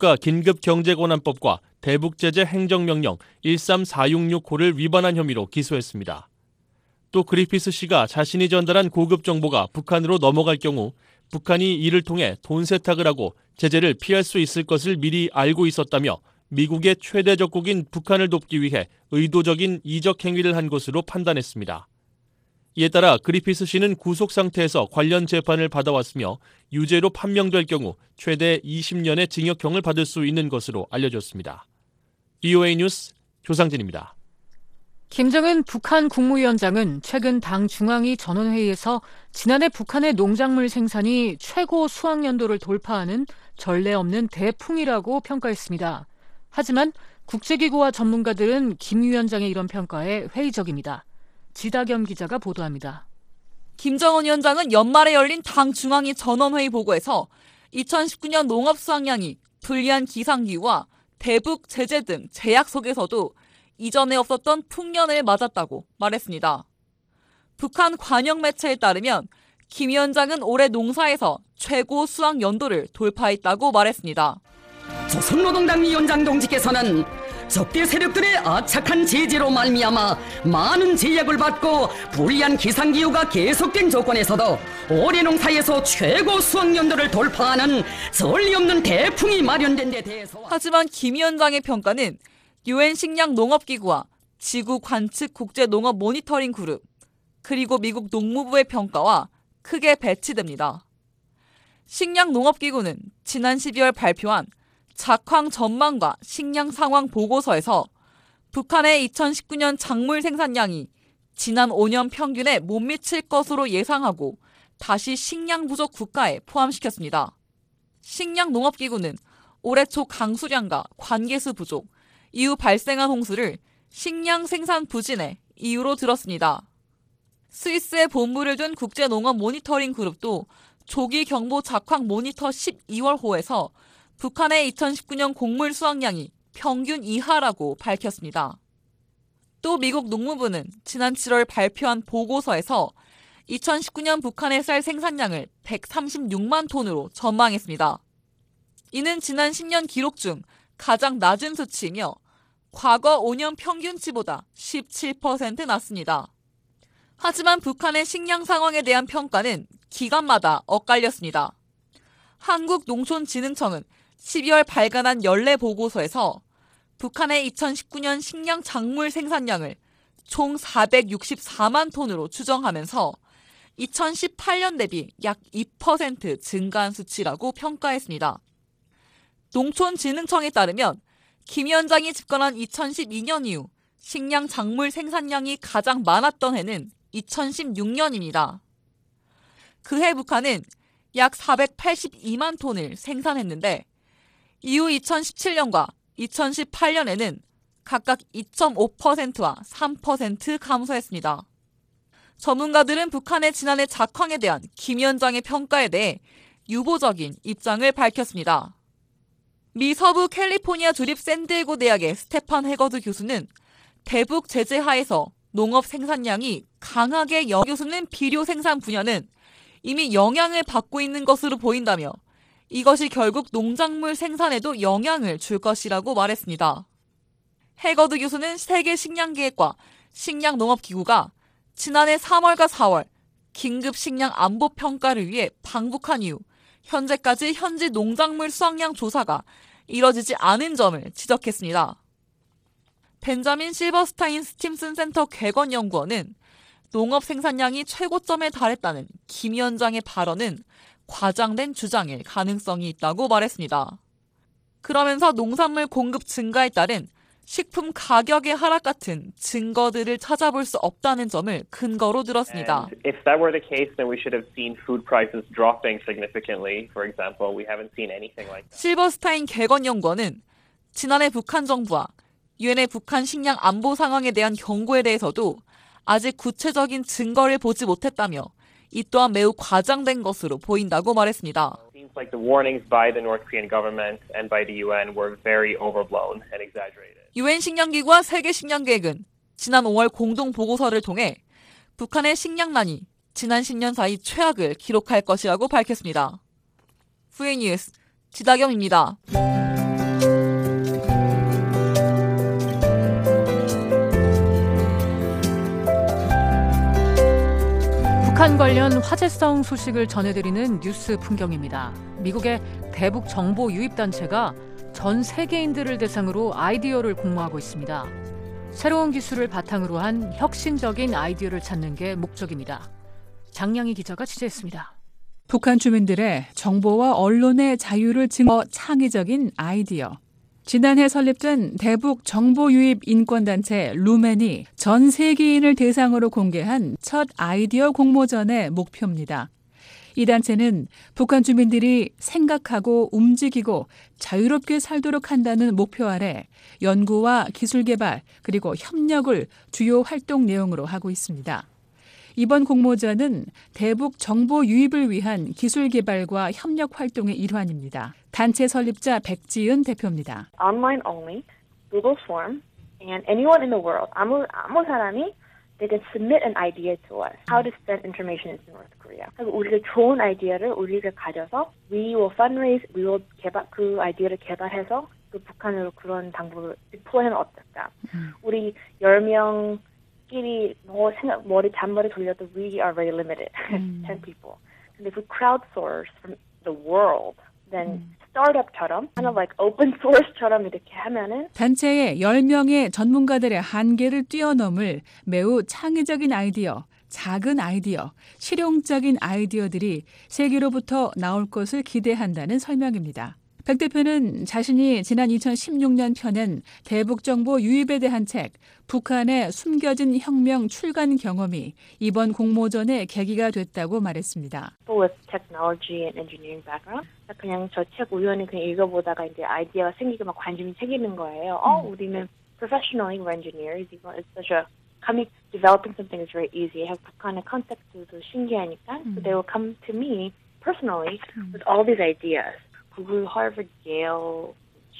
국가긴급경제권한법과 대북제재 행정명령 일삼사육육 호를 위반한 혐의로 기소했습니다. 또 그리피스 씨가 자신이 전달한 고급 정보가 북한으로 넘어갈 경우 북한이 이를 통해 돈 세탁을 하고 제재를 피할 수 있을 것을 미리 알고 있었다며 미국의 최대 적국인 북한을 돕기 위해 의도적인 이적 행위를 한 것으로 판단했습니다. 이에 따라 그리피스 씨는 구속 상태에서 관련 재판을 받아왔으며 유죄로 판명될 경우 최대 이십 년의 징역형을 받을 수 있는 것으로 알려졌습니다. 브이오에이 뉴스 조상진입니다. 김정은 북한 국무위원장은 최근 당 중앙위 전원회의에서 지난해 북한의 농작물 생산이 최고 수확연도를 돌파하는 전례 없는 대풍이라고 평가했습니다. 하지만 국제기구와 전문가들은 김 위원장의 이런 평가에 회의적입니다. 지다겸 기자가 보도합니다. 김정은 위원장은 연말에 열린 당 중앙위 전원회의 보고에서 이천십구 년 농업 수확량이 불리한 기상기후와 대북 제재 등 제약 속에서도 이전에 없었던 풍년을 맞았다고 말했습니다. 북한 관영 매체에 따르면 김 위원장은 올해 농사에서 최고 수확 연도를 돌파했다고 말했습니다. 조선노동당 위원장 동지께서는 적대 세력들의 악착한 제재로 말미암아 많은 제약을 받고 불리한 기상기후가 계속된 조건에서도 올해 농사에서 최고 수확 연도를 돌파하는 전례 없는 대풍이 마련된 데 대해서 하지만 김 위원장의 평가는 유엔 식량 농업기구와 지구 관측 국제 농업 모니터링 그룹 그리고 미국 농무부의 평가와 크게 배치됩니다. 식량 농업기구는 지난 십이월 발표한 작황 전망과 식량 상황 보고서에서 북한의 이천십구 년 작물 생산량이 지난 오 년 평균에 못 미칠 것으로 예상하고 다시 식량 부족 국가에 포함시켰습니다. 식량 농업기구는 올해 초 강수량과 관계수 부족, 이후 발생한 홍수를 식량 생산 부진의 이유로 들었습니다. 스위스에 본부를 둔 국제농업 모니터링 그룹도 조기 경보 작황 모니터 십이월 호에서 북한의 이천십구 년 곡물 수확량이 평균 이하라고 밝혔습니다. 또 미국 농무부는 지난 칠월 발표한 보고서에서 이천십구 년 북한의 쌀 생산량을 백삼십육만 톤으로 전망했습니다. 이는 지난 십 년 기록 중 가장 낮은 수치이며 과거 오 년 평균치보다 십칠 퍼센트 낮습니다. 하지만 북한의 식량 상황에 대한 평가는 기관마다 엇갈렸습니다. 한국농촌진흥청은 십이월 발간한 연례 보고서에서 북한의 이천십구 년 식량 작물 생산량을 총 사백육십사만 톤으로 추정하면서 이천십팔 년 대비 약 이 퍼센트 증가한 수치라고 평가했습니다. 농촌진흥청에 따르면 김 위원장이 집권한 이천십이 년 이후 식량 작물 생산량이 가장 많았던 해는 이천십육 년입니다. 그해 북한은 약 사백팔십이만 톤을 생산했는데 이후 이천십칠 년과 이천십팔 년에는 각각 이 점 오 퍼센트와 삼 퍼센트 감소했습니다. 전문가들은 북한의 지난해 작황에 대한 김 위원장의 평가에 대해 유보적인 입장을 밝혔습니다. 미 서부 캘리포니아 주립 샌디에고 대학의 스테판 해거드 교수는 대북 제재 하에서 농업 생산량이 강하게 영 교수는 비료 생산 분야는 이미 영향을 받고 있는 것으로 보인다며 이것이 결국 농작물 생산에도 영향을 줄 것이라고 말했습니다. 해거드 교수는 세계 식량계획과 식량농업기구가 지난해 삼월과 사월 긴급 식량 안보 평가를 위해 방북한 이후 현재까지 현지 농작물 수확량 조사가 이뤄지지 않은 점을 지적했습니다. 벤자민 실버스타인 스팀슨 센터 궤건연구원은 농업 생산량이 최고점에 달했다는 김 위원장의 발언은 과장된 주장일 가능성이 있다고 말했습니다. 그러면서 농산물 공급 증가에 따른 식품 가격의 하락 같은 증거들을 찾아볼 수 없다는 점을 근거로 들었습니다. And if that were the case, then we should have seen food prices dropping significantly. For example, we haven't seen anything like that. 실버스타인 궤건연구원은 지난해 북한 정부와 유엔의 북한 식량 안보 상황에 대한 경고에 대해서도 아직 구체적인 증거를 보지 못했다며 이 또한 매우 과장된 것으로 보인다고 말했습니다. It seems like the warnings by the North Korean government and by the U N were very overblown and exaggerated. 유엔 식량기구와 세계 식량계획은 지난 오월 공동 보고서를 통해 북한의 식량난이 지난 십 년 사이 최악을 기록할 것이라고 밝혔습니다. 후에 뉴스 지다경입니다. 북한 관련 화제성 소식을 전해드리는 뉴스 풍경입니다. 미국의 대북 정보 유입 단체가 전 세계인들을 대상으로 아이디어를 공모하고 있습니다. 새로운 기술을 바탕으로 한 혁신적인 아이디어를 찾는 게 목적입니다. 장량희 기자가 취재했습니다. 북한 주민들의 정보와 언론의 자유를 증거 창의적인 아이디어. 지난해 설립된 대북 정보 유입 인권단체 루멘이 전 세계인을 대상으로 공개한 첫 아이디어 공모전의 목표입니다. 이 단체는 북한 주민들이 생각하고 움직이고 자유롭게 살도록 한다는 목표 아래 연구와 기술 개발 그리고 협력을 주요 활동 내용으로 하고 있습니다. 이번 공모전은 대북 정보 유입을 위한 기술 개발과 협력 활동의 일환입니다. 단체 설립자 백지은 대표입니다. Online only, Google Form, and anyone in the world, 아무 아무 사람이 they can submit an idea to us. How to send information into North Korea. 그래서 우리가 좋은 아이디어를 우리가 가져서 we will fundraise, we will 개발 그 아이디어를 개발해서 그 북한으로 그런 방법을 deploy하면 어떨까? 음. 우리 열 명끼리 뭐 생각 머리 잔머리 돌려도 we are very limited, 음. ten people. 근데 if we crowdsource from the world, then 음. 스타트업처럼, kind of like open source처럼 이렇게 하면은 단체의 열 명의 전문가들의 한계를 뛰어넘을 매우 창의적인 아이디어, 작은 아이디어, 실용적인 아이디어들이 세계로부터 나올 것을 기대한다는 설명입니다. 백 대표는 자신이 지난 이천십육 년 펴낸 대북 정보 유입에 대한 책 북한의 숨겨진 혁명 출간 경험이 이번 공모전의 계기가 됐다고 말했습니다. With technology and engineering background, 그냥 저 책 우연히 그냥 읽어보다가 이제 아이디어가 생기고 막 관심이 생기는 거예요. 음. 어, 우리는 professionally we're engineers. 이거 it's such a coming developing something is very easy. 북한의 컨셉도 신기하니까, 음. so they will come to me personally 음. with all these ideas. 구글, 하버드, 예일,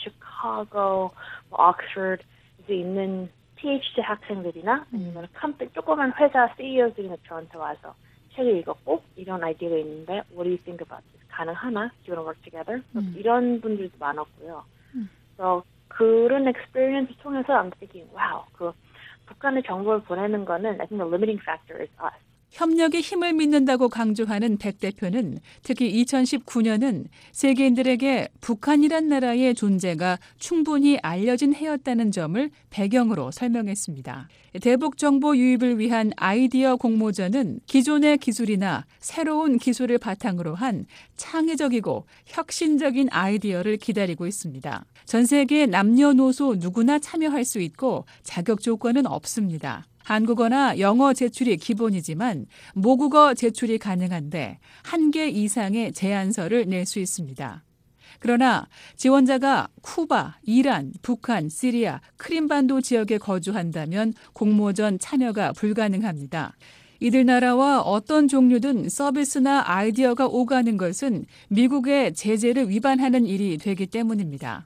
시카고, 옥스퍼드 이제 있는 피에이치디 학생들이나 아니면 컴퓨터 조그만 회사 씨이오들이 저한테 와서 책을 읽었고 이런 아이디어가 있는데 What do you think about this? 가능하나? Do you want to work together? 음. 이런 분들도 많았고요. 음. 그래서 그런 experience 통해서 I'm thinking, wow, 그 북한의 정보를 보내는 거는 I think the limiting factor is us. 협력의 힘을 믿는다고 강조하는 백 대표는 특히 이천십구 년은 세계인들에게 북한이란 나라의 존재가 충분히 알려진 해였다는 점을 배경으로 설명했습니다. 대북 정보 유입을 위한 아이디어 공모전은 기존의 기술이나 새로운 기술을 바탕으로 한 창의적이고 혁신적인 아이디어를 기다리고 있습니다. 전 세계 남녀노소 누구나 참여할 수 있고 자격 조건은 없습니다. 한국어나 영어 제출이 기본이지만 모국어 제출이 가능한데 한 개 이상의 제안서를 낼 수 있습니다. 그러나 지원자가 쿠바, 이란, 북한, 시리아, 크림반도 지역에 거주한다면 공모전 참여가 불가능합니다. 이들 나라와 어떤 종류든 서비스나 아이디어가 오가는 것은 미국의 제재를 위반하는 일이 되기 때문입니다.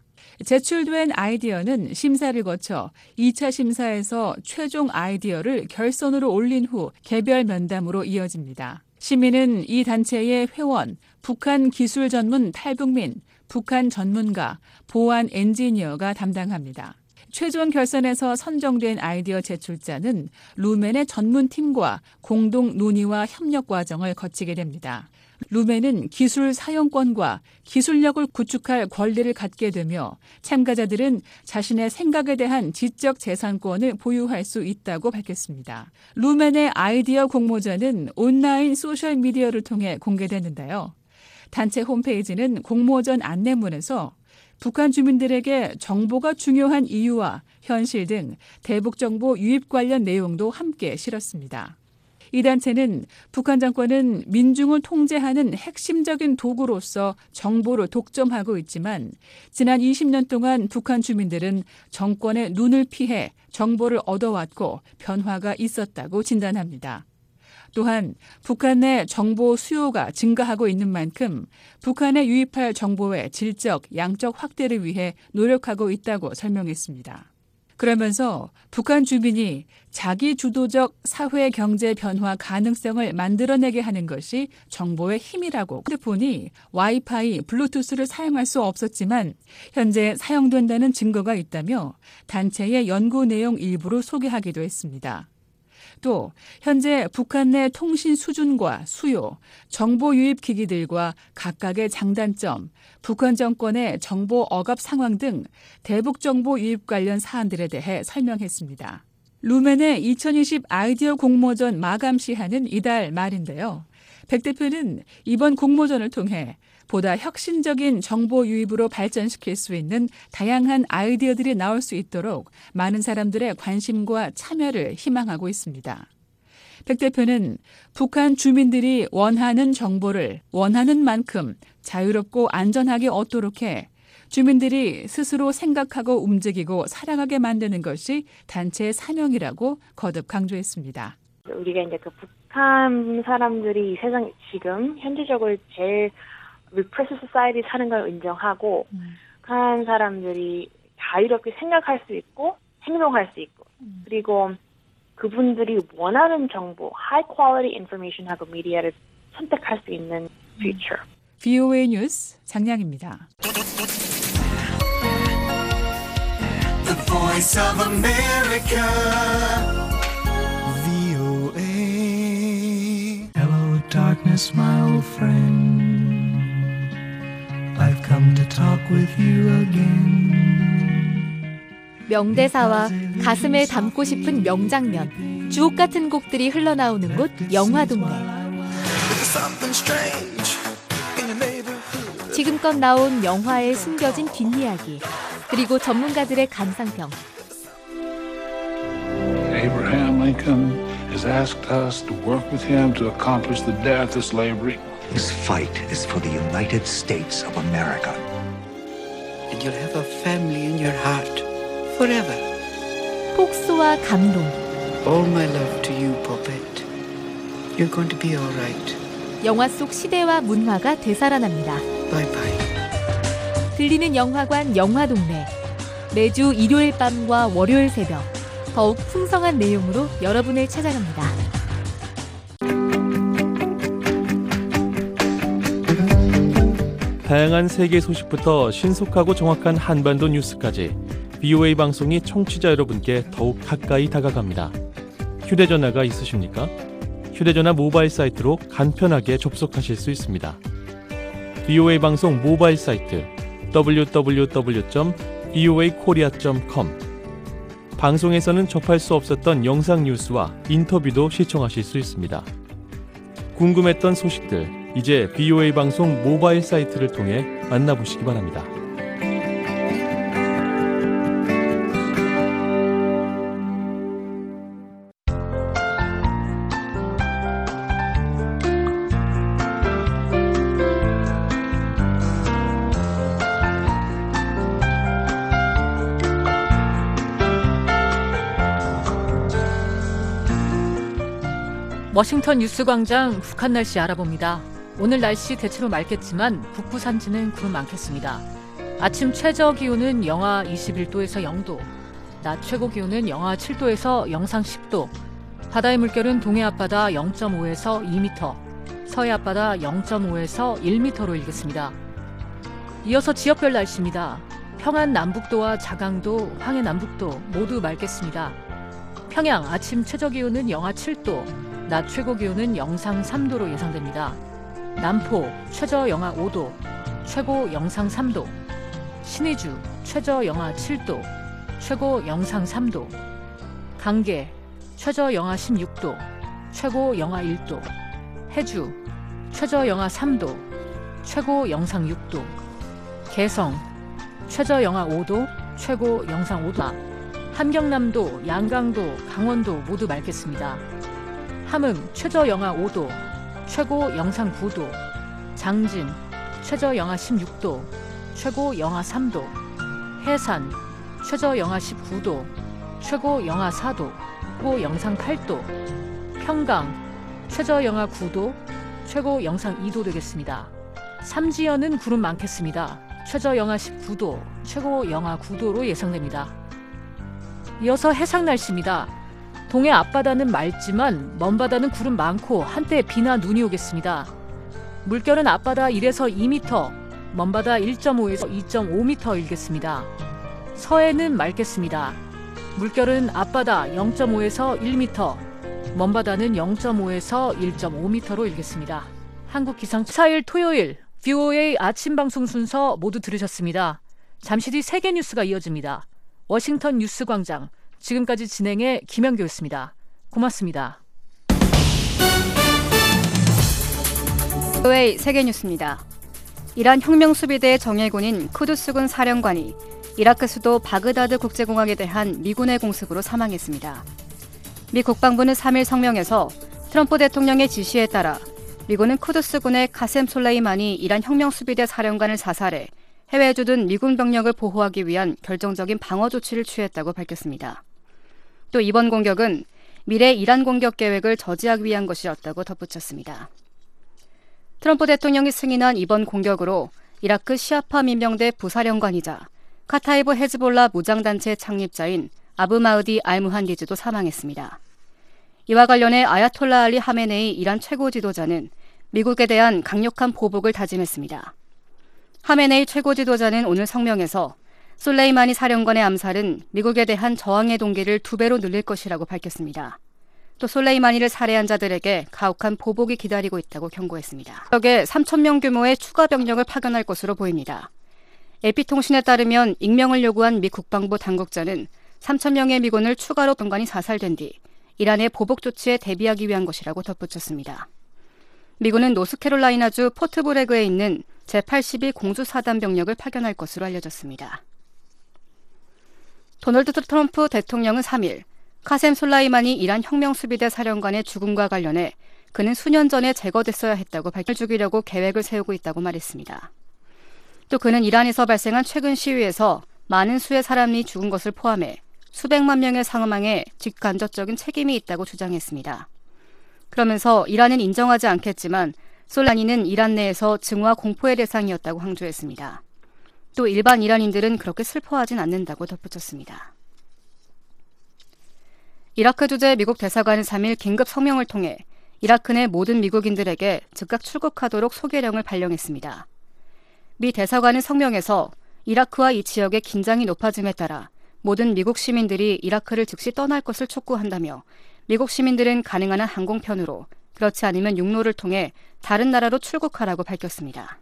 제출된 아이디어는 심사를 거쳐 이 차 심사에서 최종 아이디어를 결선으로 올린 후 개별 면담으로 이어집니다. 심의는 이 단체의 회원, 북한 기술 전문 탈북민, 북한 전문가, 보안 엔지니어가 담당합니다. 최종 결선에서 선정된 아이디어 제출자는 루멘의 전문팀과 공동 논의와 협력 과정을 거치게 됩니다. 루멘은 기술 사용권과 기술력을 구축할 권리를 갖게 되며 참가자들은 자신의 생각에 대한 지적 재산권을 보유할 수 있다고 밝혔습니다. 루멘의 아이디어 공모전은 온라인 소셜미디어를 통해 공개되는데요. 단체 홈페이지는 공모전 안내문에서 북한 주민들에게 정보가 중요한 이유와 현실 등 대북 정보 유입 관련 내용도 함께 실었습니다. 이 단체는 북한 정권은 민중을 통제하는 핵심적인 도구로서 정보를 독점하고 있지만 지난 이십 년 동안 북한 주민들은 정권의 눈을 피해 정보를 얻어왔고 변화가 있었다고 진단합니다. 또한 북한 내 정보 수요가 증가하고 있는 만큼 북한에 유입할 정보의 질적, 양적 확대를 위해 노력하고 있다고 설명했습니다. 그러면서 북한 주민이 자기 주도적 사회 경제 변화 가능성을 만들어내게 하는 것이 정보의 힘이라고 핸드폰이 와이파이, 블루투스를 사용할 수 없었지만 현재 사용된다는 증거가 있다며 단체의 연구 내용 일부를 소개하기도 했습니다. 또 현재 북한 내 통신 수준과 수요, 정보 유입 기기들과 각각의 장단점, 북한 정권의 정보 억압 상황 등 대북 정보 유입 관련 사안들에 대해 설명했습니다. 루멘의 이천이십 아이디어 공모전 마감 시한은 이달 말인데요. 백 대표는 이번 공모전을 통해 보다 혁신적인 정보 유입으로 발전시킬 수 있는 다양한 아이디어들이 나올 수 있도록 많은 사람들의 관심과 참여를 희망하고 있습니다. 백 대표는 북한 주민들이 원하는 정보를 원하는 만큼 자유롭고 안전하게 얻도록 해 주민들이 스스로 생각하고 움직이고 살아가게 만드는 것이 단체의 사명이라고 거듭 강조했습니다. 우리가 이제 그 북한 사람들이 이 세상 지금 현재적으로 제일 repressive society 사는 걸 인정하고 음. 북한 사람들이 자유롭게 생각할 수 있고 행동할 수 있고 음. 그리고 그분들이 원하는 정보, high quality information하고 미디어를 선택할 수 있는 future. 브이오에이 뉴스 장량입니다. The Voice of America. 브이오에이. Hello, darkness, my old friend. I've come to talk with you again. 명대사와 가슴에 담고 싶은 명장면, 주옥 같은 곡들이 흘러나오는 곳 영화동네. 지금껏 나온 영화에 숨겨진 뒷이야기, 그리고 전문가들의 감상평. Abraham Lincoln has asked us to work with him to accomplish the death of slavery. This fight is for the United States of America. And you'll have a family in your heart forever. 폭소와 감동. All my love to you, Puppet. You're going to be all right. 영화 속 시대와 문화가 되살아납니다. Bye bye. 들리는 영화관 영화동네. 매주 일요일 밤과 월요일 새벽 더욱 풍성한 내용으로 여러분을 찾아갑니다. 다양한 세계 소식부터 신속하고 정확한 한반도 뉴스까지 브이오에이 방송이 청취자 여러분께 더욱 가까이 다가갑니다. 휴대전화가 있으십니까? 휴대전화 모바일 사이트로 간편하게 접속하실 수 있습니다. 브이오에이 방송 모바일 사이트 더블유 더블유 더블유 점 브이오에이 코리아 점 컴. 방송에서는 접할 수 없었던 영상 뉴스와 인터뷰도 시청하실 수 있습니다. 궁금했던 소식들, 이제 브이오에이 방송 모바일 사이트를 통해 만나보시기 바랍니다. 워싱턴 뉴스광장 북한 날씨 알아봅니다. 오늘 날씨 대체로 맑겠지만 북부 산지는 구름 많겠습니다. 아침 최저 기온은 영하 이십일 도에서 영 도, 낮 최고 기온은 영하 칠 도에서 영상 십 도, 바다의 물결은 동해 앞바다 영 점 오에서 이 미터, 서해 앞바다 영 점 오에서 일 미터로 일겠습니다. 이어서 지역별 날씨입니다. 평안 남북도와 자강도, 황해 남북도 모두 맑겠습니다. 평양 아침 최저 기온은 영하 칠 도, 낮 최고 기온은 영상 삼 도로 예상됩니다. 남포 최저 영하 오 도, 최고 영상 삼 도, 신의주 최저 영하 칠 도, 최고 영상 삼 도, 강계 최저 영하 십육 도, 최고 영하 일 도, 해주 최저 영하 삼 도, 최고 영상 육 도, 개성 최저 영하 오 도, 최고 영상 오 도, 함경남도, 양강도, 강원도 모두 맑겠습니다. 함흥 최저 영하 오 도, 최고 영상 구 도, 장진 최저 영하 십육 도, 최고 영하 삼 도, 해산 최저 영하 십구 도, 최고 영하 사 도, 최고 영상 팔 도, 평강 최저 영하 구 도, 최고 영상 이 도 되겠습니다. 삼지연은 구름 많겠습니다. 최저 영하 십구 도, 최고 영하 구 도로 예상됩니다. 이어서 해상 날씨입니다. 동해 앞바다는 맑지만 먼바다는 구름 많고 한때 비나 눈이 오겠습니다. 물결은 앞바다 일에서 이 미터, 먼바다 일 점 오에서 이 점 오 미터 일겠습니다. 서해는 맑겠습니다. 물결은 앞바다 영 점 오에서 일 미터, 먼바다는 영 점 오에서 일 점 오 미터로 일겠습니다. 한국 기상 사 일 토요일 브이오에이 아침 방송 순서 모두 들으셨습니다. 잠시 뒤 세계 뉴스가 이어집니다. 워싱턴 뉴스 광장, 지금까지 진행의 김연교였습니다. 고맙습니다. 브이오에이 세계뉴스입니다. 이란 혁명수비대 정예군인 쿠두스군 사령관이 이라크 수도 바그다드 국제공항에 대한 미군의 공습으로 사망했습니다. 미 국방부는 삼 일 성명에서 트럼프 대통령의 지시에 따라 미군은 쿠두스군의 카셈 솔레이마니 이란 혁명수비대 사령관을 사살해 해외에 주둔 미군 병력을 보호하기 위한 결정적인 방어 조치를 취했다고 밝혔습니다. 또 이번 공격은 미래 이란 공격 계획을 저지하기 위한 것이었다고 덧붙였습니다. 트럼프 대통령이 승인한 이번 공격으로 이라크 시아파 민병대 부사령관이자 카타이브 헤즈볼라 무장단체 창립자인 아부 마흐디 알무한디즈도 사망했습니다. 이와 관련해 아야톨라 알리 하메네이 이란 최고 지도자는 미국에 대한 강력한 보복을 다짐했습니다. 하메네이 최고 지도자는 오늘 성명에서 솔레이마니 사령관의 암살은 미국에 대한 저항의 동기를 두 배로 늘릴 것이라고 밝혔습니다. 또 솔레이마니를 살해한 자들에게 가혹한 보복이 기다리고 있다고 경고했습니다. 지역에 삼천 명 규모의 추가 병력을 파견할 것으로 보입니다. 에이피통신에 따르면 익명을 요구한 미 국방부 당국자는 삼천 명의 미군을 추가로 병관이 사살된 뒤 이란의 보복 조치에 대비하기 위한 것이라고 덧붙였습니다. 미군은 노스캐롤라이나주 포트브레그에 있는 제팔십이 공주사단 병력을 파견할 것으로 알려졌습니다. 도널드 트럼프 대통령은 삼 일 카셈 솔라이마니 이란 혁명수비대 사령관의 죽음과 관련해 그는 수년 전에 제거됐어야 했다고 밝혀 죽이려고 계획을 세우고 있다고 말했습니다. 또 그는 이란에서 발생한 최근 시위에서 많은 수의 사람이 죽은 것을 포함해 수백만 명의 사망에 직간접적인 책임이 있다고 주장했습니다. 그러면서 이란은 인정하지 않겠지만 솔라니는 이란 내에서 증오와 공포의 대상이었다고 강조했습니다. 또 일반 이란인들은 그렇게 슬퍼하진 않는다고 덧붙였습니다. 이라크 주재 미국 대사관은 삼 일 긴급 성명을 통해 이라크 내 모든 미국인들에게 즉각 출국하도록 소개령을 발령했습니다. 미 대사관은 성명에서 이라크와 이 지역의 긴장이 높아짐에 따라 모든 미국 시민들이 이라크를 즉시 떠날 것을 촉구한다며 미국 시민들은 가능한 한 항공편으로 그렇지 않으면 육로를 통해 다른 나라로 출국하라고 밝혔습니다.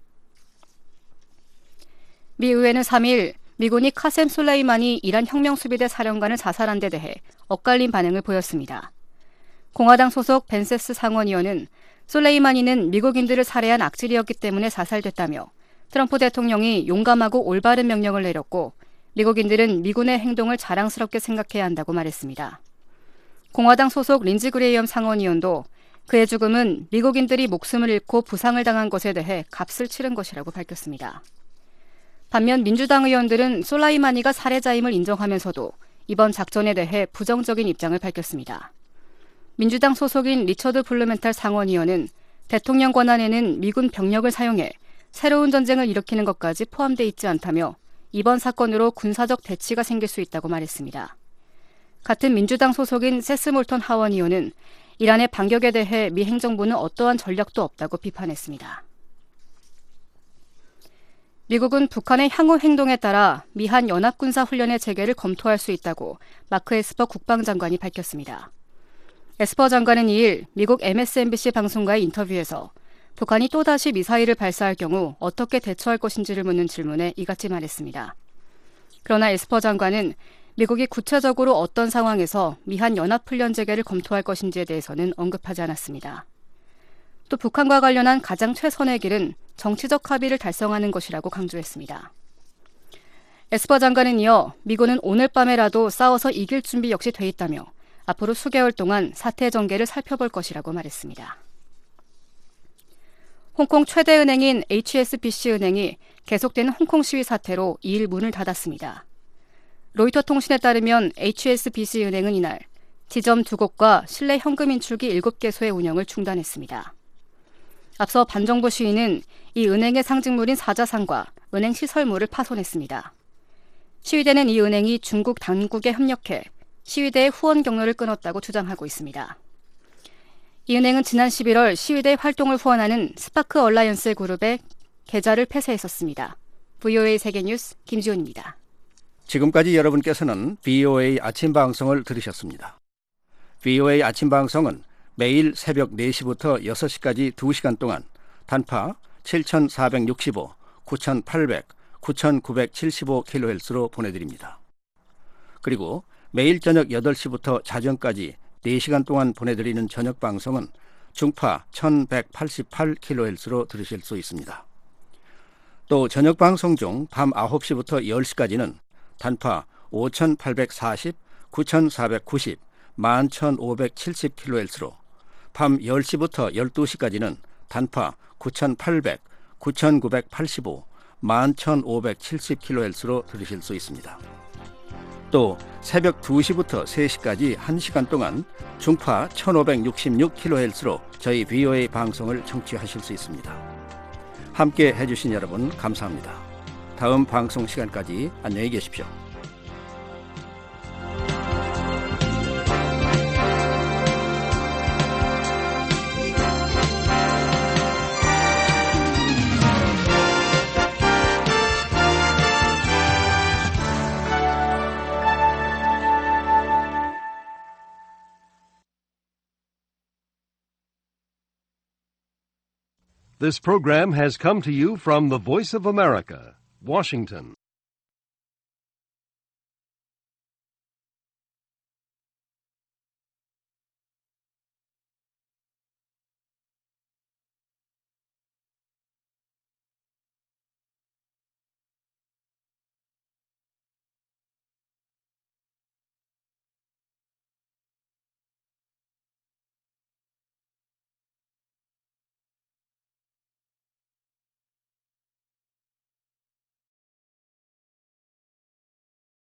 미 의회는 삼 일 미군이 카셈 솔레이마니 이란 혁명수비대 사령관을 자살한 데 대해 엇갈린 반응을 보였습니다. 공화당 소속 벤세스 상원의원은 솔레이마니는 미국인들을 살해한 악질이었기 때문에 자살됐다며 트럼프 대통령이 용감하고 올바른 명령을 내렸고 미국인들은 미군의 행동을 자랑스럽게 생각해야 한다고 말했습니다. 공화당 소속 린지 그레이엄 상원의원도 그의 죽음은 미국인들이 목숨을 잃고 부상을 당한 것에 대해 값을 치른 것이라고 밝혔습니다. 반면 민주당 의원들은 솔라이마니가 살해자임을 인정하면서도 이번 작전에 대해 부정적인 입장을 밝혔습니다. 민주당 소속인 리처드 블루멘탈 상원의원은 대통령 권한에는 미군 병력을 사용해 새로운 전쟁을 일으키는 것까지 포함되어 있지 않다며 이번 사건으로 군사적 대치가 생길 수 있다고 말했습니다. 같은 민주당 소속인 세스 몰턴 하원 의원은 이란의 반격에 대해 미 행정부는 어떠한 전략도 없다고 비판했습니다. 미국은 북한의 향후 행동에 따라 미한 연합군사훈련의 재개를 검토할 수 있다고 마크 에스퍼 국방장관이 밝혔습니다. 에스퍼 장관은 이 일 미국 엠에스엔비씨 방송과의 인터뷰에서 북한이 또다시 미사일을 발사할 경우 어떻게 대처할 것인지를 묻는 질문에 이같이 말했습니다. 그러나 에스퍼 장관은 미국이 구체적으로 어떤 상황에서 미한 연합훈련 재개를 검토할 것인지에 대해서는 언급하지 않았습니다. 또 북한과 관련한 가장 최선의 길은 정치적 합의를 달성하는 것이라고 강조했습니다. 에스퍼 장관은 이어 미군은 오늘 밤에라도 싸워서 이길 준비 역시 돼 있다며 앞으로 수개월 동안 사태 전개를 살펴볼 것이라고 말했습니다. 홍콩 최대 은행인 에이치에스비씨 은행이 계속되는 홍콩 시위 사태로 이 일 문을 닫았습니다. 로이터 통신에 따르면 에이치에스비씨 은행은 이날 지점 두 곳과 실내 현금 인출기 일곱 개소의 운영을 중단했습니다. 앞서 반정부 시위는 이 은행의 상징물인 사자상과 은행 시설물을 파손했습니다. 시위대는 이 은행이 중국 당국에 협력해 시위대의 후원 경로를 끊었다고 주장하고 있습니다. 이 은행은 지난 십일월 시위대 활동을 후원하는 스파크 얼라이언스 그룹의 계좌를 폐쇄했었습니다. 브이오에이 세계뉴스 김지훈입니다. 지금까지 여러분께서는 브이오에이 아침 방송을 들으셨습니다. 브이오에이 아침 방송은 매일 새벽 네 시부터 여섯 시까지 두 시간 동안 단파 칠천사백육십오, 구천팔백, 구천구백칠십오 킬로헤르츠로 보내드립니다. 그리고 매일 저녁 여덟 시부터 자정까지 네 시간 동안 보내드리는 저녁 방송은 중파 천백팔십팔 킬로헤르츠로 들으실 수 있습니다. 또 저녁 방송 중 밤 아홉 시부터 열 시까지는 단파 오천팔백사십, 구천사백구십, 만 천오백칠십 킬로헤르츠로 밤 열 시부터 열두 시까지는 단파 구천팔백, 구천구백팔십오, 만 천오백칠십 킬로헤르츠로 들으실 수 있습니다. 또 새벽 두 시부터 세 시까지 한 시간 동안 중파 천오백육십육 킬로헤르츠로 저희 브이오에이 방송을 청취하실 수 있습니다. 함께 해주신 여러분 감사합니다. 다음 방송 시간까지 안녕히 계십시오. This program has come to you from the Voice of America, Washington.